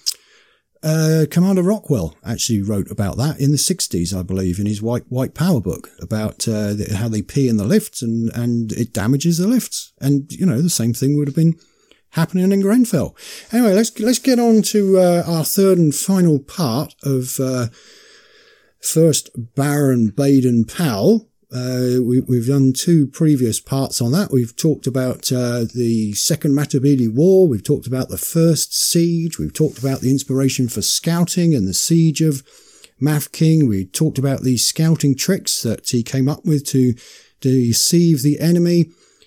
uh, Commander Rockwell actually wrote about that in the sixties, I believe, in his White, White Power book, about, uh, the, how they pee in the lifts and, and it damages the lifts. And, you know, the same thing would have been happening in Grenfell. Anyway, let's let's get on to uh, our third and final part of uh, First Baron Baden-Powell. Uh, we, we've done two previous parts on that. We've talked about uh, the Second Matabele War. We've talked about the First Siege. We've talked about the inspiration for scouting and the siege of Mafeking. We talked about these scouting tricks that he came up with to deceive the enemy.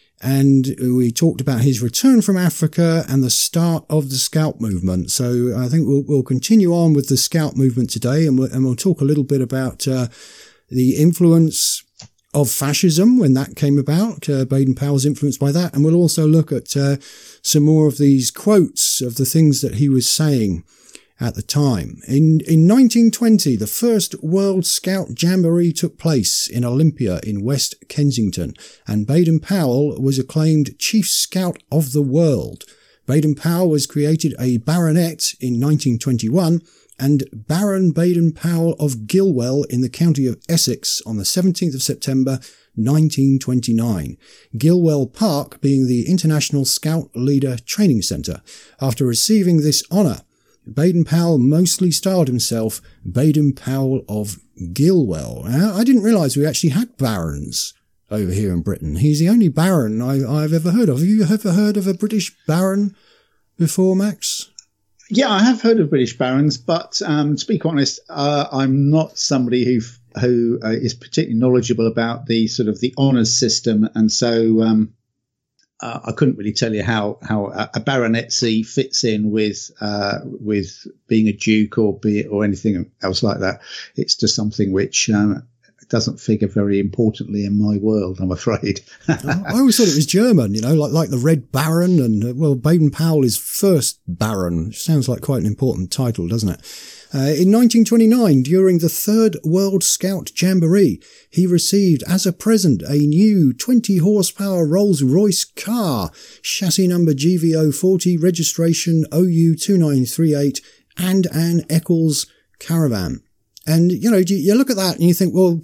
And we talked about his return from Africa and the start of the Scout movement. So I think we'll, we'll continue on with the Scout movement today, and we'll, and we'll talk a little bit about uh, the influence of fascism when that came about. Uh, Baden-Powell's influenced by that. And we'll also look at uh, some more of these quotes of the things that he was saying at the time. In in nineteen twenty, the first World Scout Jamboree took place in Olympia in West Kensington, and Baden-Powell was acclaimed Chief Scout of the World. Baden-Powell was created a baronet in nineteen twenty-one, and Baron Baden-Powell of Gilwell in the county of Essex on the seventeenth of September nineteen twenty-nine, Gilwell Park being the International Scout Leader Training Centre. After receiving this honour, Baden-Powell mostly styled himself Baden-Powell of Gilwell. Now, I didn't realise we actually had barons over here in Britain. He's the only baron I, I've ever heard of. Have you ever heard of a British baron before, Max? Yeah, I have heard of British barons, but um, to be quite honest, uh, I'm not somebody who who uh, is particularly knowledgeable about the sort of the honours system, and so um, uh, I couldn't really tell you how how a, a baronetcy fits in with uh, with being a duke or be or anything else like that. It's just something which um, doesn't figure very importantly in my world, I'm afraid. I always thought it was German, you know, like like the Red Baron, and uh, well, Baden-Powell is first Baron. Sounds like quite an important title, doesn't it? Uh, in nineteen twenty-nine, during the Third World Scout Jamboree, he received as a present a new twenty horsepower Rolls-Royce car, chassis number G V O forty, registration O U two nine three eight, and an Eccles Caravan. And, you know, you, you look at that and you think, well,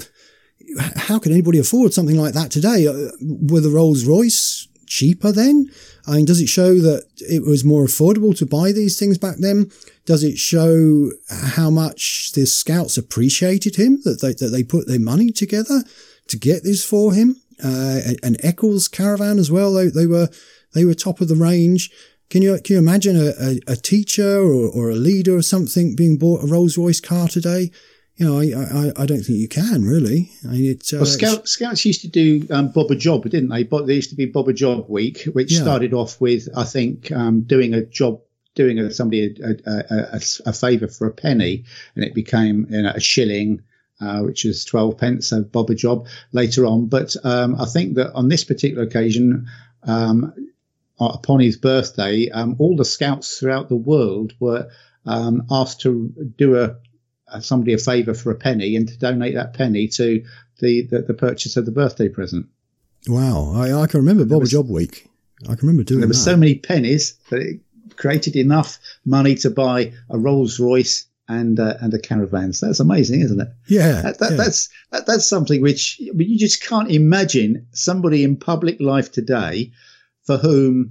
how can anybody afford something like that today? Uh, were the Rolls-Royce cheaper then? I mean, does it show that it was more affordable to buy these things back then? Does it show how much the scouts appreciated him, that they, that they put their money together to get this for him? Uh, an Eccles Caravan as well. They, they were, they were top of the range. Can you, can you imagine a, a, a teacher or, or a leader or something being bought a Rolls-Royce car today? You know, I, I, I don't think you can really. I mean, it's, uh, well, Scout, Scouts used to do um, Bob a Job, didn't they? But there used to be Bob a Job week, which yeah. started off with, I think, um, doing a job, doing a, somebody a, a, a, a favour for a penny, and it became you know, a shilling, uh, which is twelve pence. So Bob a Job later on. But um, I think that on this particular occasion, um, upon his birthday, um, all the Scouts throughout the world were um, asked to do a somebody a favour for a penny and to donate that penny to the, the, the purchase of the birthday present. Wow. I, I can remember Bob a Job week. I can remember doing there that. There were so many pennies that it created enough money to buy a Rolls Royce and uh, and a caravan. So that's amazing, isn't it? Yeah. That, that, yeah. That's that, that's something which I mean, you just can't imagine somebody in public life today for whom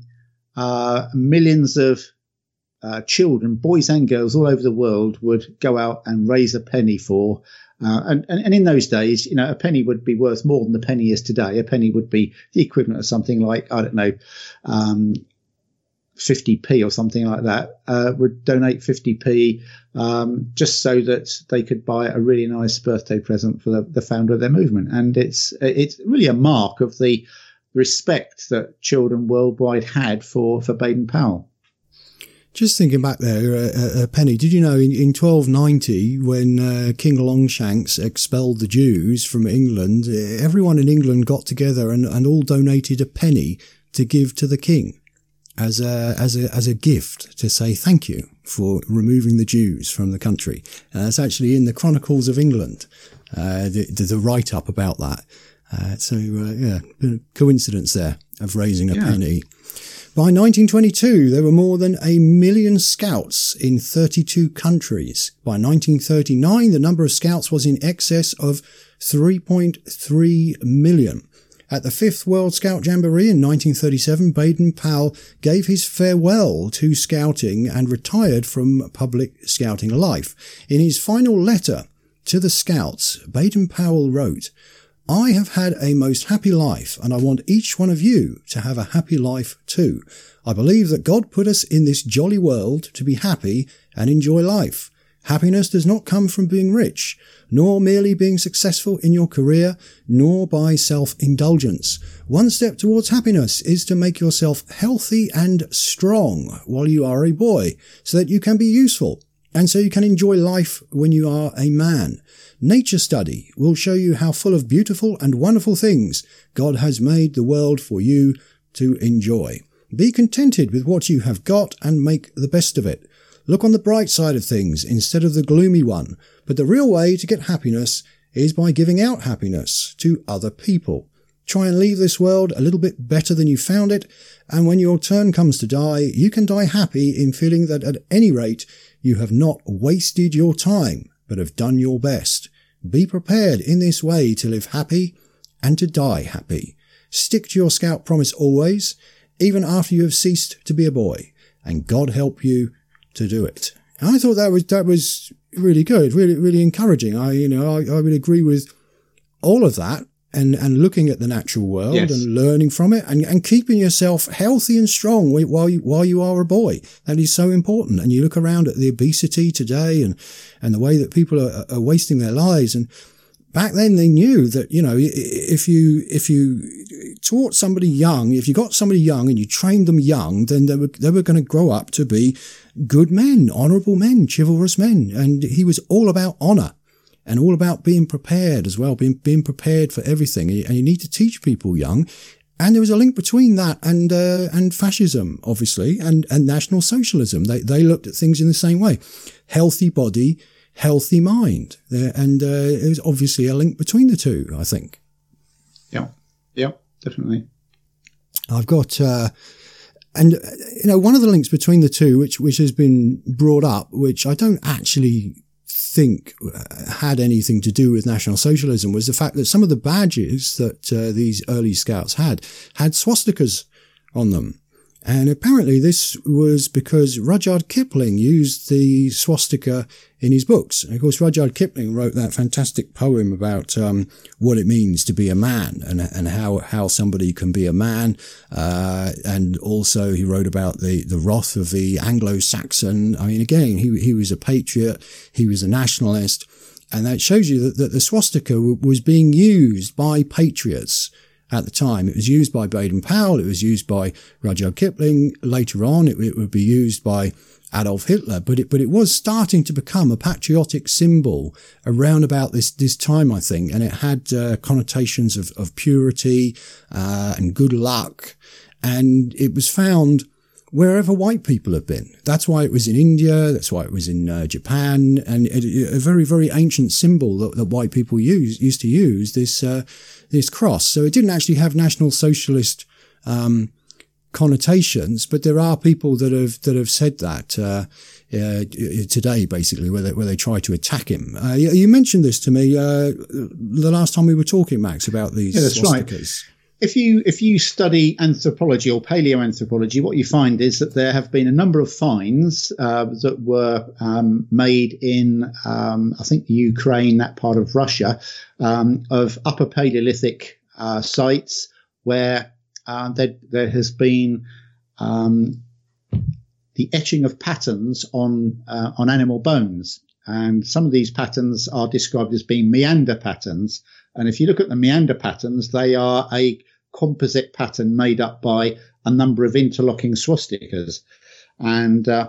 uh, millions of Uh, children, boys and girls all over the world would go out and raise a penny for. Uh, and, and, and in those days, you know, a penny would be worth more than the penny is today. A penny would be the equivalent of something like, I don't know, um, fifty p or something like that, uh, would donate fifty p um, just so that they could buy a really nice birthday present for the, the founder of their movement. And it's it's really a mark of the respect that children worldwide had for, for Baden-Powell. Just thinking back there, uh, uh, Penny, did you know in, in twelve ninety, when uh, King Longshanks expelled the Jews from England, everyone in England got together and, and all donated a penny to give to the king as a, as a, as a gift to say thank you for removing the Jews from the country. Uh, it's actually in the Chronicles of England, uh, the, the, the write-up about that. Uh, so, uh, yeah, coincidence there of raising a yeah. penny. By nineteen twenty-two, there were more than a million scouts in thirty-two countries. By nineteen thirty-nine, the number of scouts was in excess of three point three million. At the fifth World Scout Jamboree in nineteen thirty-seven, Baden-Powell gave his farewell to scouting and retired from public scouting life. In his final letter to the Scouts, Baden-Powell wrote, "I have had a most happy life, and I want each one of you to have a happy life too. I believe that God put us in this jolly world to be happy and enjoy life. Happiness does not come from being rich, nor merely being successful in your career, nor by self-indulgence. One step towards happiness is to make yourself healthy and strong while you are a boy, so that you can be useful, and so you can enjoy life when you are a man. Nature study will show you how full of beautiful and wonderful things God has made the world for you to enjoy. Be contented with what you have got and make the best of it. Look on the bright side of things instead of the gloomy one. But the real way to get happiness is by giving out happiness to other people. Try and leave this world a little bit better than you found it, and when your turn comes to die, you can die happy in feeling that at any rate you have not wasted your time, but have done your best. Be prepared in this way to live happy and to die happy. Stick to your Scout promise always, even after you have ceased to be a boy, and God help you to do it." And I thought that was that was really good, really really encouraging. I you know I, I would agree with all of that, and and looking at the natural world, yes, and learning from it, and and keeping yourself healthy and strong while you while you are a boy. That is so important. And you look around at the obesity today, and and the way that people are, are wasting their lives. And back then they knew that, you know, if you if you taught somebody young, if you got somebody young and you trained them young, then they were they were going to grow up to be good men, honourable men, chivalrous men. And he was all about honour and all about being prepared as well, being being prepared for everything. And you need to teach people young. And there was a link between that and uh, and fascism, obviously, and and National Socialism. They they looked at things in the same way. Healthy body, healthy mind, and uh, it was obviously a link between the two, I think. Yeah, yeah, definitely. I've got, uh, and you know, one of the links between the two, which which has been brought up, which I don't actually think had anything to do with National Socialism, was the fact that some of the badges that uh, these early Scouts had had swastikas on them. And apparently this was because Rudyard Kipling used the swastika in his books. And of course, Rudyard Kipling wrote that fantastic poem about um, what it means to be a man, and and how how somebody can be a man. Uh, and also he wrote about the, the wrath of the Anglo-Saxon. I mean, again, he he was a patriot, he was a nationalist. And that shows you that, that the swastika w- was being used by patriots at the time. It was used by Baden-Powell, it was used by Rudyard Kipling. Later on, it, it would be used by Adolf Hitler, but it but it was starting to become a patriotic symbol around about this this time, I think, and it had uh, connotations of, of purity uh, and good luck, and it was found wherever white people have been. That's why it was in India, that's why it was in uh, Japan, and it, it, a very, very ancient symbol that, that white people use, used to use, this uh, this cross. So it didn't actually have National Socialist um, connotations, but there are people that have that have said that uh, uh, today, basically, where they, where they try to attack him. Uh, you, you mentioned this to me uh, the last time we were talking, Max, about these yeah, that's swastikas. Right. If you if you study anthropology or paleoanthropology, what you find is that there have been a number of finds uh, that were um, made in, um, I think, the Ukraine, that part of Russia, um, of Upper Paleolithic uh, sites where uh, there, there has been um, the etching of patterns on uh, on animal bones. And some of these patterns are described as being meander patterns. And if you look at the meander patterns, they are a composite pattern made up by a number of interlocking swastikas. And uh,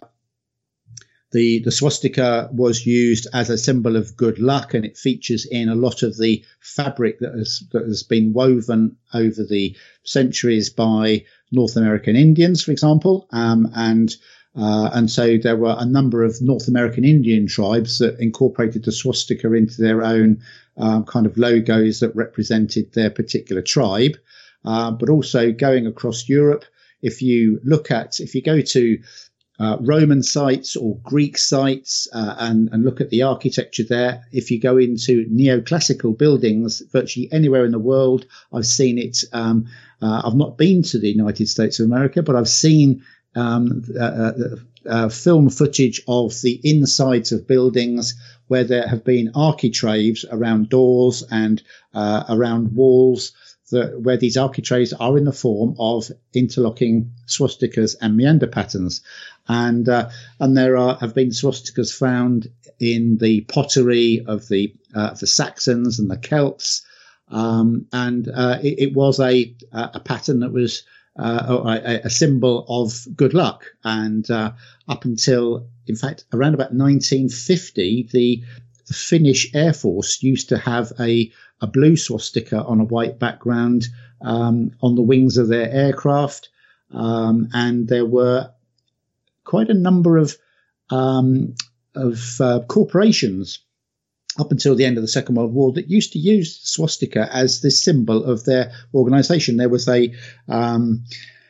the the swastika was used as a symbol of good luck, and it features in a lot of the fabric that has that has been woven over the centuries by North American Indians, for example. Um, and Uh, and so there were a number of North American Indian tribes that incorporated the swastika into their own uh, kind of logos that represented their particular tribe. Uh, but also going across Europe, if you look at, if you go to uh, Roman sites or Greek sites uh, and, and look at the architecture there. If you go into neoclassical buildings, virtually anywhere in the world, I've seen it. Um, uh, I've not been to the United States of America, but I've seen um, uh, uh, uh, film footage of the insides of buildings where there have been architraves around doors and uh, around walls, that, where these architraves are in the form of interlocking swastikas and meander patterns. And uh, and there are have been swastikas found in the pottery of the uh, the Saxons and the Celts, um, and uh, it, it was a a pattern that was uh, a, a symbol of good luck. And uh, up until, in fact, around about nineteen fifty, the, the Finnish Air Force used to have a a blue swastika on a white background um, on the wings of their aircraft, um, and there were quite a number of um, of uh, corporations up until the end of the Second World War that used to use swastika as the symbol of their organisation. There was a um,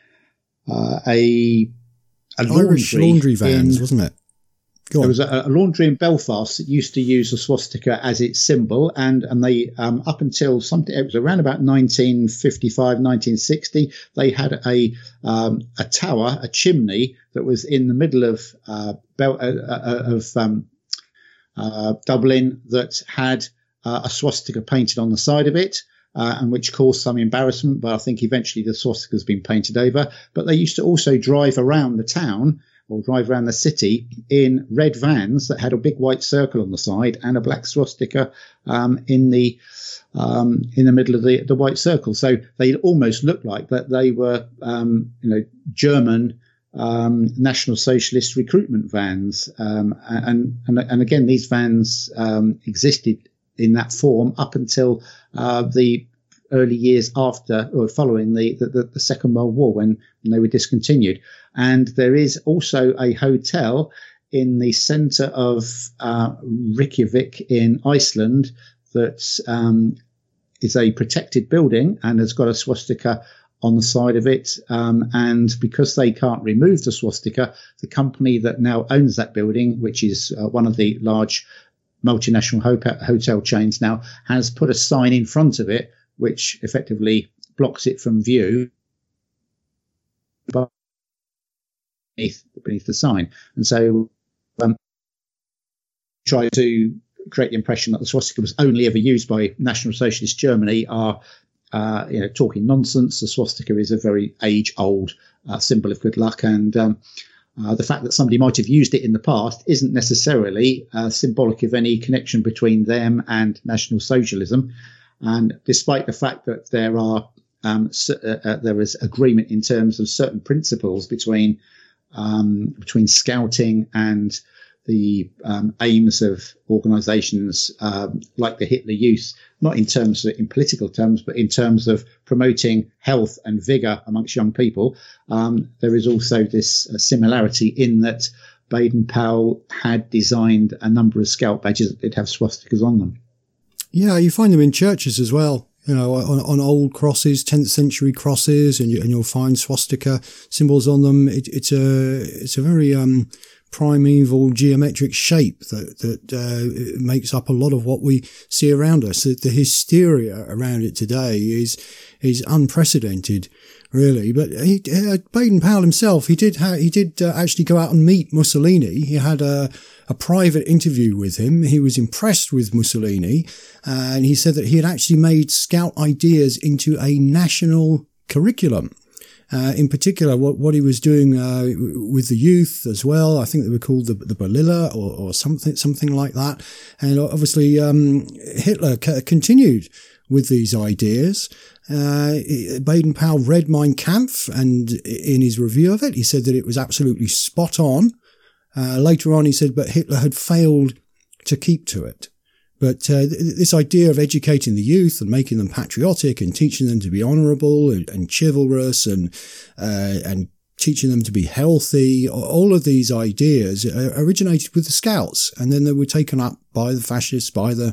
uh, a, a Irish laundry, laundry vans, in, wasn't it? Go there on. was a, a laundry in Belfast that used to use a swastika as its symbol, and and they um, up until something it was around about nineteen fifty-five, nineteen sixty, they had a um, a tower, a chimney that was in the middle of uh, Bel- uh, uh, of um, uh, Dublin that had uh, a swastika painted on the side of it. Uh, and which caused some embarrassment, but I think eventually the swastika has been painted over. But they used to also drive around the town or drive around the city in red vans that had a big white circle on the side and a black swastika um, in the um, in the middle of the, the white circle. So they almost looked like that they were, um, you know, German um, National Socialist recruitment vans. Um, and, and and again, these vans um, existed in that form up until uh, the early years after or following the, the, the Second World War when, when they were discontinued. And there is also a hotel in the centre of uh, Reykjavik in Iceland that um, is a protected building and has got a swastika on the side of it. Um, and because they can't remove the swastika, the company that now owns that building, which is uh, one of the large multinational ho- hotel chains now, has put a sign in front of it which effectively blocks it from view beneath, beneath the sign. And so um, try to create the impression that the swastika was only ever used by National Socialist Germany are uh, you know, talking nonsense. The swastika is a very age-old uh, symbol of good luck, and um, Uh, the fact that somebody might have used it in the past isn't necessarily uh, symbolic of any connection between them and National Socialism. And despite the fact that there are um, uh, uh, there is agreement in terms of certain principles between um, between scouting and the um, aims of organisations um, like the Hitler Youth, not in terms of, in political terms, but in terms of promoting health and vigour amongst young people, um, there is also this uh, similarity in that Baden-Powell had designed a number of scout badges that did have swastikas on them. Yeah, you find them in churches as well. You know, on, on old crosses, tenth century crosses, and, you, and you'll find swastika symbols on them. It, it's a it's a very um, primeval geometric shape that that uh, makes up a lot of what we see around us. The, the hysteria around it today is is unprecedented, really. But he, uh, Baden-Powell himself, he did ha- he did uh, actually go out and meet Mussolini. He had a a private interview with him. He was impressed with Mussolini, uh, and he said that he had actually made scout ideas into a national curriculum. Uh, in particular, what, what he was doing uh, with the youth as well. I think they were called the, the Balilla or, or something something like that. And obviously, um, Hitler c- continued with these ideas. Uh, Baden-Powell read Mein Kampf, and in his review of it, he said that it was absolutely spot on. Uh, later on, he said, but Hitler had failed to keep to it. But uh, th- this idea of educating the youth and making them patriotic and teaching them to be honourable and, and chivalrous and uh, and teaching them to be healthy, all of these ideas uh, originated with the Scouts, and then they were taken up by the fascists, by the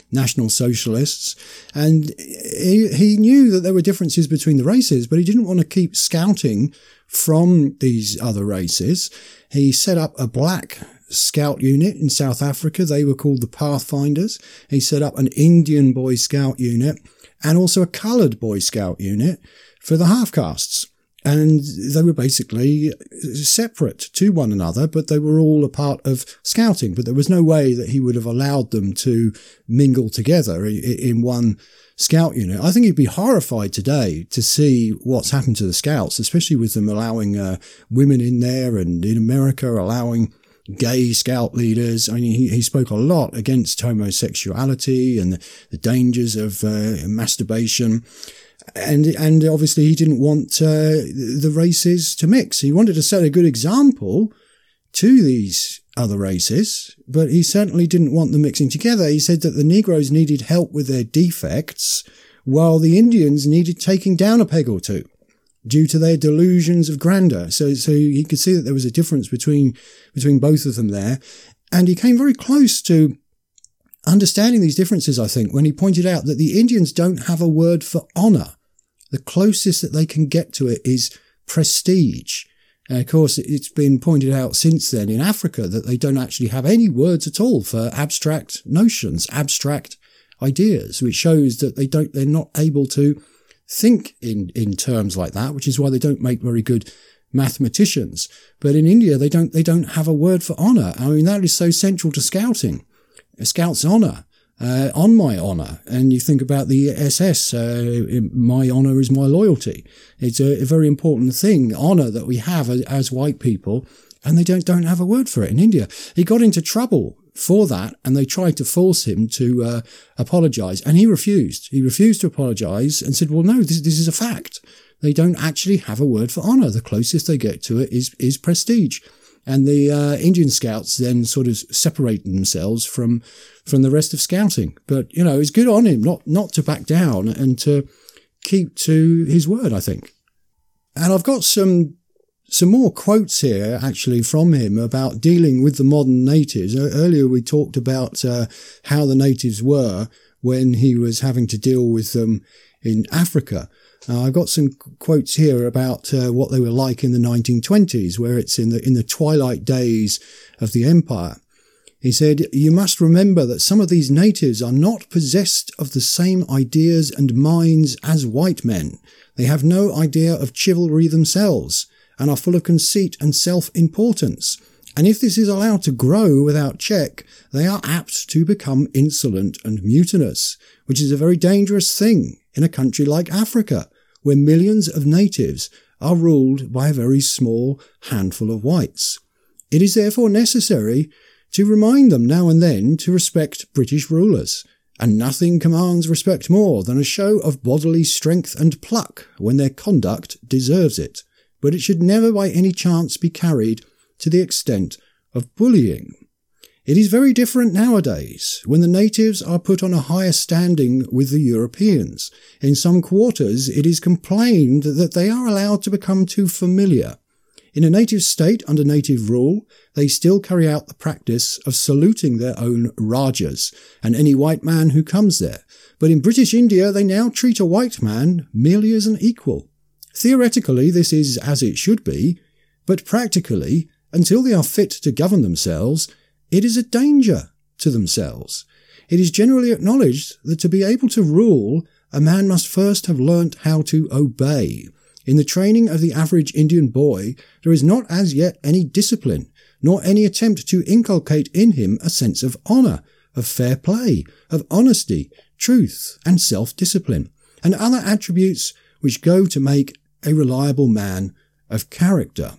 National Socialists. And he, he knew that there were differences between the races, but he didn't want to keep scouting from these other races. He set up a black Scout unit in South Africa. They were called the Pathfinders. He set up an Indian Boy Scout unit and also a coloured Boy Scout unit for the half-castes. And they were basically separate to one another, but they were all a part of scouting. But there was no way that he would have allowed them to mingle together in one scout unit. I think he'd be horrified today to see what's happened to the scouts, especially with them allowing uh, women in there, and in America allowing gay scout leaders. I mean, he, he spoke a lot against homosexuality and the, the dangers of uh, masturbation. And, and obviously he didn't want uh, the races to mix. He wanted to set a good example to these other races, but he certainly didn't want them mixing together. He said that the Negroes needed help with their defects, while the Indians needed taking down a peg or two due to their delusions of grandeur. So, so he could see that there was a difference between, between both of them there. And he came very close to understanding these differences, I think, when he pointed out that the Indians don't have a word for honour. The closest that they can get to it is prestige. And of course, it's been pointed out since then in Africa that they don't actually have any words at all for abstract notions, abstract ideas, which shows that they don't, they're not able to think in, in terms like that, which is why they don't make very good mathematicians. But in India, they don't, they don't have a word for honour. I mean, that is so central to scouting. A scout's honour, uh, on my honour. And you think about the S S, uh, my honour is my loyalty. It's a, a very important thing, honour that we have as, as white people, and they don't, don't have a word for it in India. He got into trouble for that, and they tried to force him to uh, apologise, and he refused. He refused to apologise and said, well, no, this, this is a fact. They don't actually have a word for honour. The closest they get to it is, is prestige. And the uh, Indian Scouts then sort of separated themselves from from the rest of scouting. But, you know, it's good on him not, not to back down and to keep to his word, I think. And I've got some some more quotes here, actually, from him about dealing with the modern natives. Earlier we talked about uh, how the natives were when he was having to deal with them in Africa. Uh, I've got some quotes here about uh, what they were like in the nineteen twenties, where it's in the in the twilight days of the empire. He said, "You must remember that some of these natives are not possessed of the same ideas and minds as white men. They have no idea of chivalry themselves, and are full of conceit and self-importance. And if this is allowed to grow without check, they are apt to become insolent and mutinous, which is a very dangerous thing in a country like Africa, where millions of natives are ruled by a very small handful of whites. It is therefore necessary to remind them now and then to respect British rulers, and nothing commands respect more than a show of bodily strength and pluck when their conduct deserves it, but it should never by any chance be carried to the extent of bullying. It is very different nowadays, when the natives are put on a higher standing with the Europeans. In some quarters it is complained that they are allowed to become too familiar. In a native state under native rule, they still carry out the practice of saluting their own Rajas and any white man who comes there. But in British India they now treat a white man merely as an equal. Theoretically this is as it should be, but practically, until they are fit to govern themselves, it is a danger to themselves. It is generally acknowledged that to be able to rule, a man must first have learnt how to obey. In the training of the average Indian boy, there is not as yet any discipline, nor any attempt to inculcate in him a sense of honour, of fair play, of honesty, truth, and self-discipline, and other attributes which go to make a reliable man of character.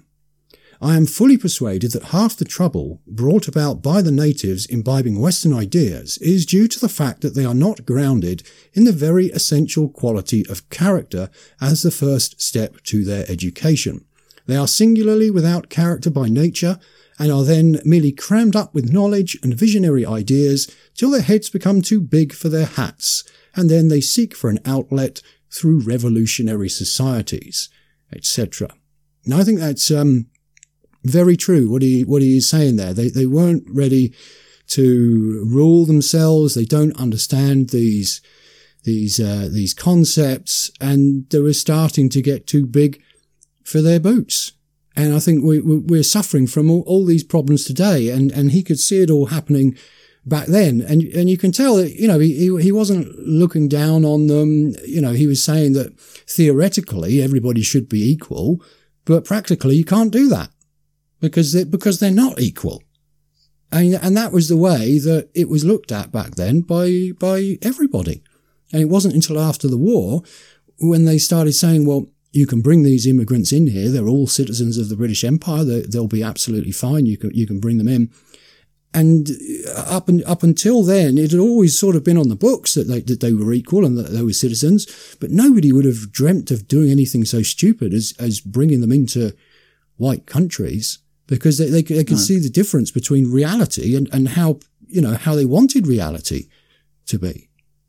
I am fully persuaded that half the trouble brought about by the natives imbibing Western ideas is due to the fact that they are not grounded in the very essential quality of character as the first step to their education. They are singularly without character by nature, and are then merely crammed up with knowledge and visionary ideas till their heads become too big for their hats, and then they seek for an outlet through revolutionary societies, et cetera. Now I think that's um very true what he what he is saying there. They they weren't ready to rule themselves. They don't understand these these uh, these concepts, and they were starting to get too big for their boots. And I think we, we're suffering from all, all these problems today. And, and he could see it all happening back then. And, and you can tell that, you know, he, he wasn't looking down on them. You know, he was saying that theoretically everybody should be equal, but practically you can't do that because they, because they're not equal. And, and that was the way that it was looked at back then by, by everybody. And it wasn't until after the war when they started saying, well, you can bring these immigrants in here. They're all citizens of the British Empire. They, they'll be absolutely fine. You can, you can bring them in. And up and up until then, it had always sort of been on the books that they, that they were equal and that they were citizens, but nobody would have dreamt of doing anything so stupid as, as bringing them into white countries, because they, they, they could no. see the difference between reality and, and how, you know, how they wanted reality to be.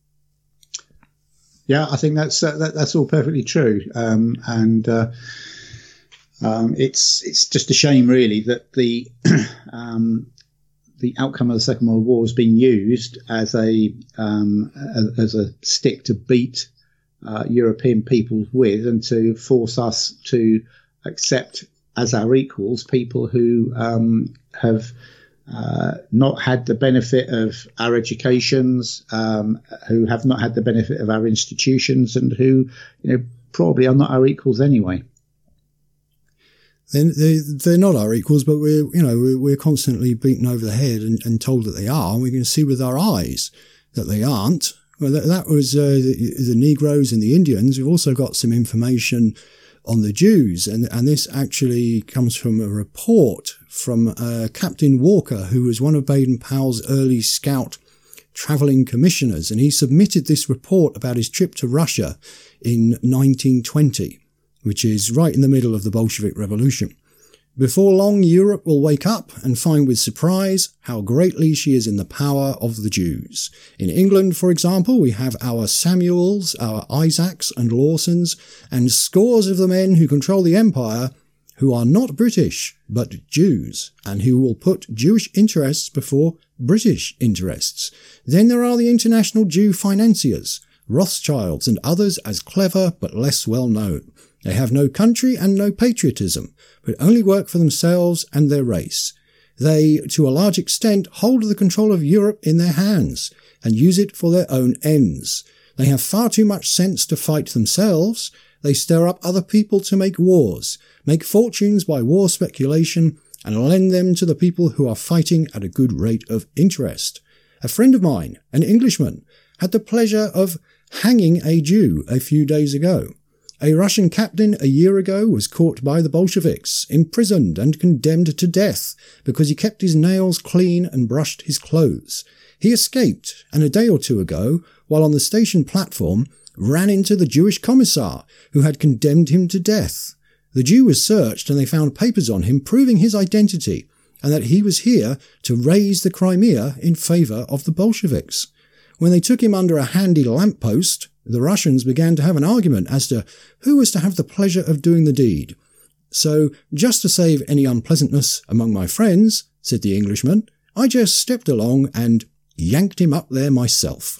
Yeah, I think that's uh, that, that's all perfectly true, um, and uh, um, it's it's just a shame, really, that the um, the outcome of the Second World War has been used as a um, as a stick to beat uh, European peoples with, and to force us to accept as our equals people who um, have. Uh, not had the benefit of our educations, um, who have not had the benefit of our institutions, and who, you know, probably are not our equals anyway. Then they, they're not our equals, but we're, you know, we're, we're constantly beaten over the head and, and told that they are. And we can see with our eyes that they aren't. Well, that, that was uh, the, the Negroes and the Indians. We've also got some information on the Jews, and, and this actually comes from a report from uh, Captain Walker, who was one of Baden-Powell's early scout travelling commissioners, and he submitted this report about his trip to Russia in nineteen twenty, which is right in the middle of the Bolshevik Revolution. Before long, Europe will wake up and find with surprise how greatly she is in the power of the Jews. In England, for example, we have our Samuels, our Isaacs and Lawsons, and scores of the men who control the empire who are not British, but Jews, and who will put Jewish interests before British interests. Then there are the international Jew financiers, Rothschilds and others as clever but less well known. They have no country and no patriotism, but only work for themselves and their race. They, to a large extent, hold the control of Europe in their hands and use it for their own ends. They have far too much sense to fight themselves. They stir up other people to make wars, make fortunes by war speculation, and lend them to the people who are fighting at a good rate of interest. A friend of mine, an Englishman, had the pleasure of hanging a Jew a few days ago. A Russian captain a year ago was caught by the Bolsheviks, imprisoned and condemned to death because he kept his nails clean and brushed his clothes. He escaped, and a day or two ago, while on the station platform, ran into the Jewish commissar, who had condemned him to death. The Jew was searched, and they found papers on him proving his identity, and that he was here to raise the Crimea in favour of the Bolsheviks. When they took him under a handy lamppost, the Russians began to have an argument as to who was to have the pleasure of doing the deed. So, just to save any unpleasantness among my friends, said the Englishman, I just stepped along and yanked him up there myself.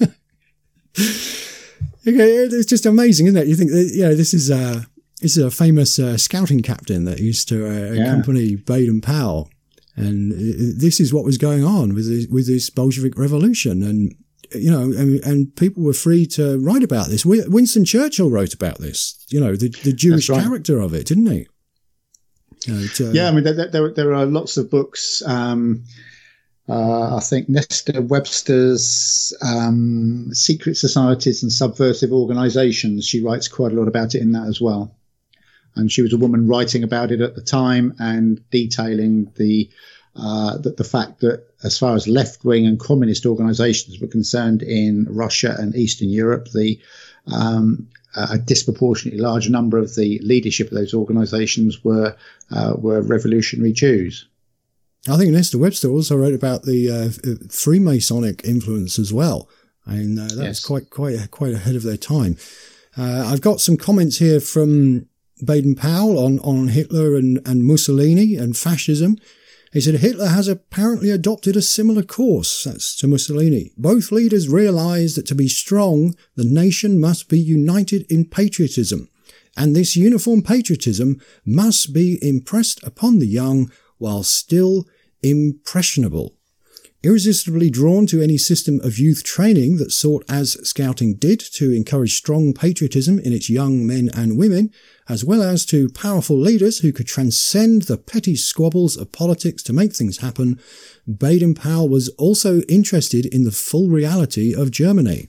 Okay, it's just amazing, isn't it? You think, that, you know, this is a, this is a famous uh, scouting captain that used to uh, yeah. accompany Baden-Powell. And this is what was going on with this, with this Bolshevik revolution. And, you know, and, and people were free to write about this. Winston Churchill wrote about this, you know, the, the Jewish right. character of it, didn't he? You know, it, uh, yeah, I mean, there, there, there are lots of books. Um, uh, I think Nesta Webster's um, Secret Societies and Subversive Organizations, she writes quite a lot about it in that as well. And she was a woman writing about it at the time and detailing the uh, the, the fact that as far as left-wing and communist organizations were concerned in Russia and Eastern Europe, the um, a disproportionately large number of the leadership of those organizations were uh, were revolutionary Jews. I think Nesta Webster also wrote about the uh, Freemasonic influence as well. And uh, that yes. was quite quite quite ahead of their time. Uh, I've got some comments here from Baden-Powell on, on Hitler and, and Mussolini and fascism. He said, Hitler has apparently adopted a similar course. That's to Mussolini. Both leaders realised that to be strong, the nation must be united in patriotism. And this uniform patriotism must be impressed upon the young while still impressionable. Irresistibly drawn to any system of youth training that sought, as Scouting did, to encourage strong patriotism in its young men and women, as well as to powerful leaders who could transcend the petty squabbles of politics to make things happen, Baden-Powell was also interested in the full reality of Germany.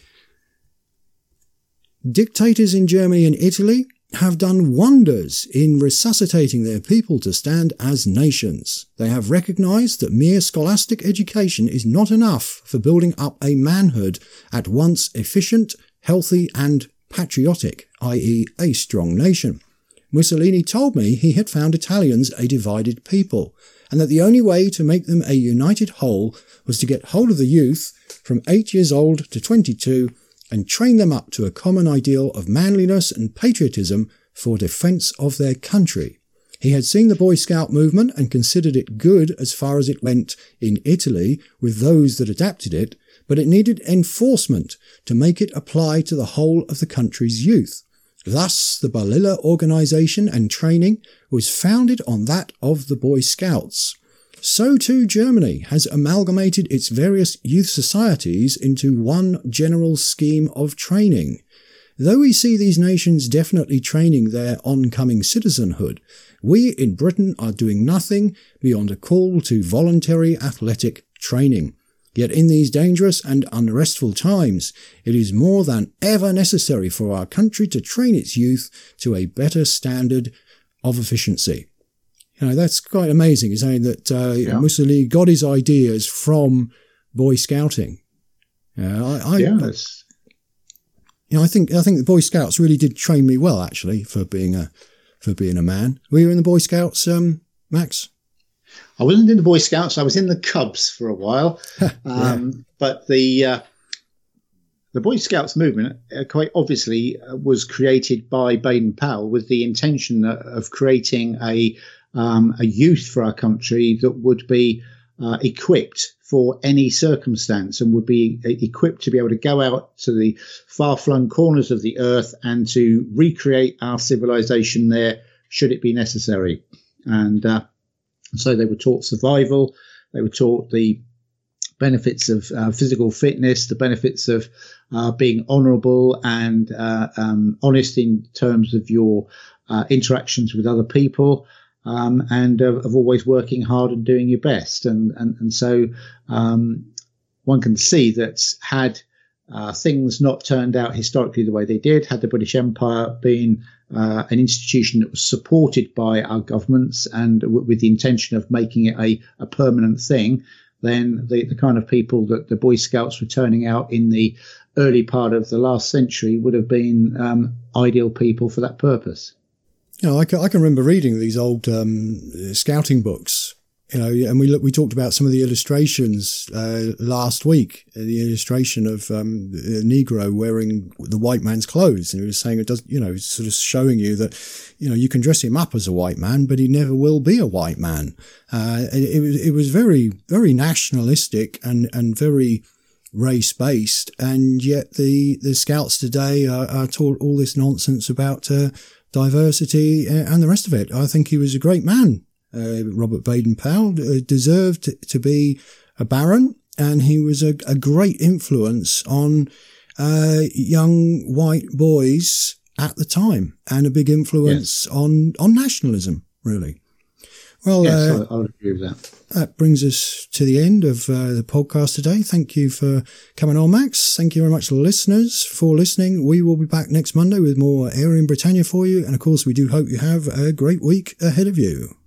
Dictators in Germany and Italy have done wonders in resuscitating their people to stand as nations. They have recognised that mere scholastic education is not enough for building up a manhood at once efficient, healthy and patriotic, that is a strong nation. Mussolini told me he had found Italians a divided people, and that the only way to make them a united whole was to get hold of the youth from eight years old to twenty-two and train them up to a common ideal of manliness and patriotism for defence of their country. He had seen the Boy Scout movement and considered it good as far as it went in Italy with those that adapted it, but it needed enforcement to make it apply to the whole of the country's youth. Thus, the Balilla organisation and training was founded on that of the Boy Scouts. So too Germany has amalgamated its various youth societies into one general scheme of training. Though we see these nations definitely training their oncoming citizenhood, we in Britain are doing nothing beyond a call to voluntary athletic training. Yet in these dangerous and unrestful times, it is more than ever necessary for our country to train its youth to a better standard of efficiency. You know, that's quite amazing, saying that uh, yeah. Mussolini got his ideas from Boy Scouting. Uh, I, I, yeah, I, you know, I think I think the Boy Scouts really did train me well, actually, for being a for being a man. Were you in the Boy Scouts, um, Max? I wasn't in the Boy Scouts. I was in the Cubs for a while, yeah. um, but the uh, the Boy Scouts movement uh, quite obviously uh, was created by Baden-Powell with the intention of creating a Um, a youth for our country that would be uh, equipped for any circumstance and would be equipped to be able to go out to the far-flung corners of the earth and to recreate our civilization there should it be necessary. And uh, so they were taught survival, they were taught the benefits of uh, physical fitness, the benefits of uh, being honourable and uh, um, honest in terms of your uh, interactions with other people. Um, and of, of always working hard and doing your best. And, and, and so um, one can see that had uh, things not turned out historically the way they did, had the British Empire been uh, an institution that was supported by our governments and w- with the intention of making it a, a permanent thing, then the, the kind of people that the Boy Scouts were turning out in the early part of the last century would have been um, ideal people for that purpose. You know, I can, I can remember reading these old um, scouting books, you know, and we look, we talked about some of the illustrations uh, last week, the illustration of um, a Negro wearing the white man's clothes. And he was saying it does, you know, sort of showing you that, you know, you can dress him up as a white man, but he never will be a white man. Uh, it, it was, it was very, very nationalistic and, and very race-based. And yet the, the scouts today are, are taught all this nonsense about uh, diversity and the rest of it. I think he was a great man. Uh, Robert Baden-Powell uh, deserved to be a baron, and he was a, a great influence on uh, young white boys at the time, and a big influence yes. on, on nationalism, really. Well, yes, uh, I, I would agree with that. That brings us to the end of uh, the podcast today. Thank you for coming on, Max. Thank you very much, listeners, for listening. We will be back next Monday with more Air in Britannia for you. And, of course, we do hope you have a great week ahead of you.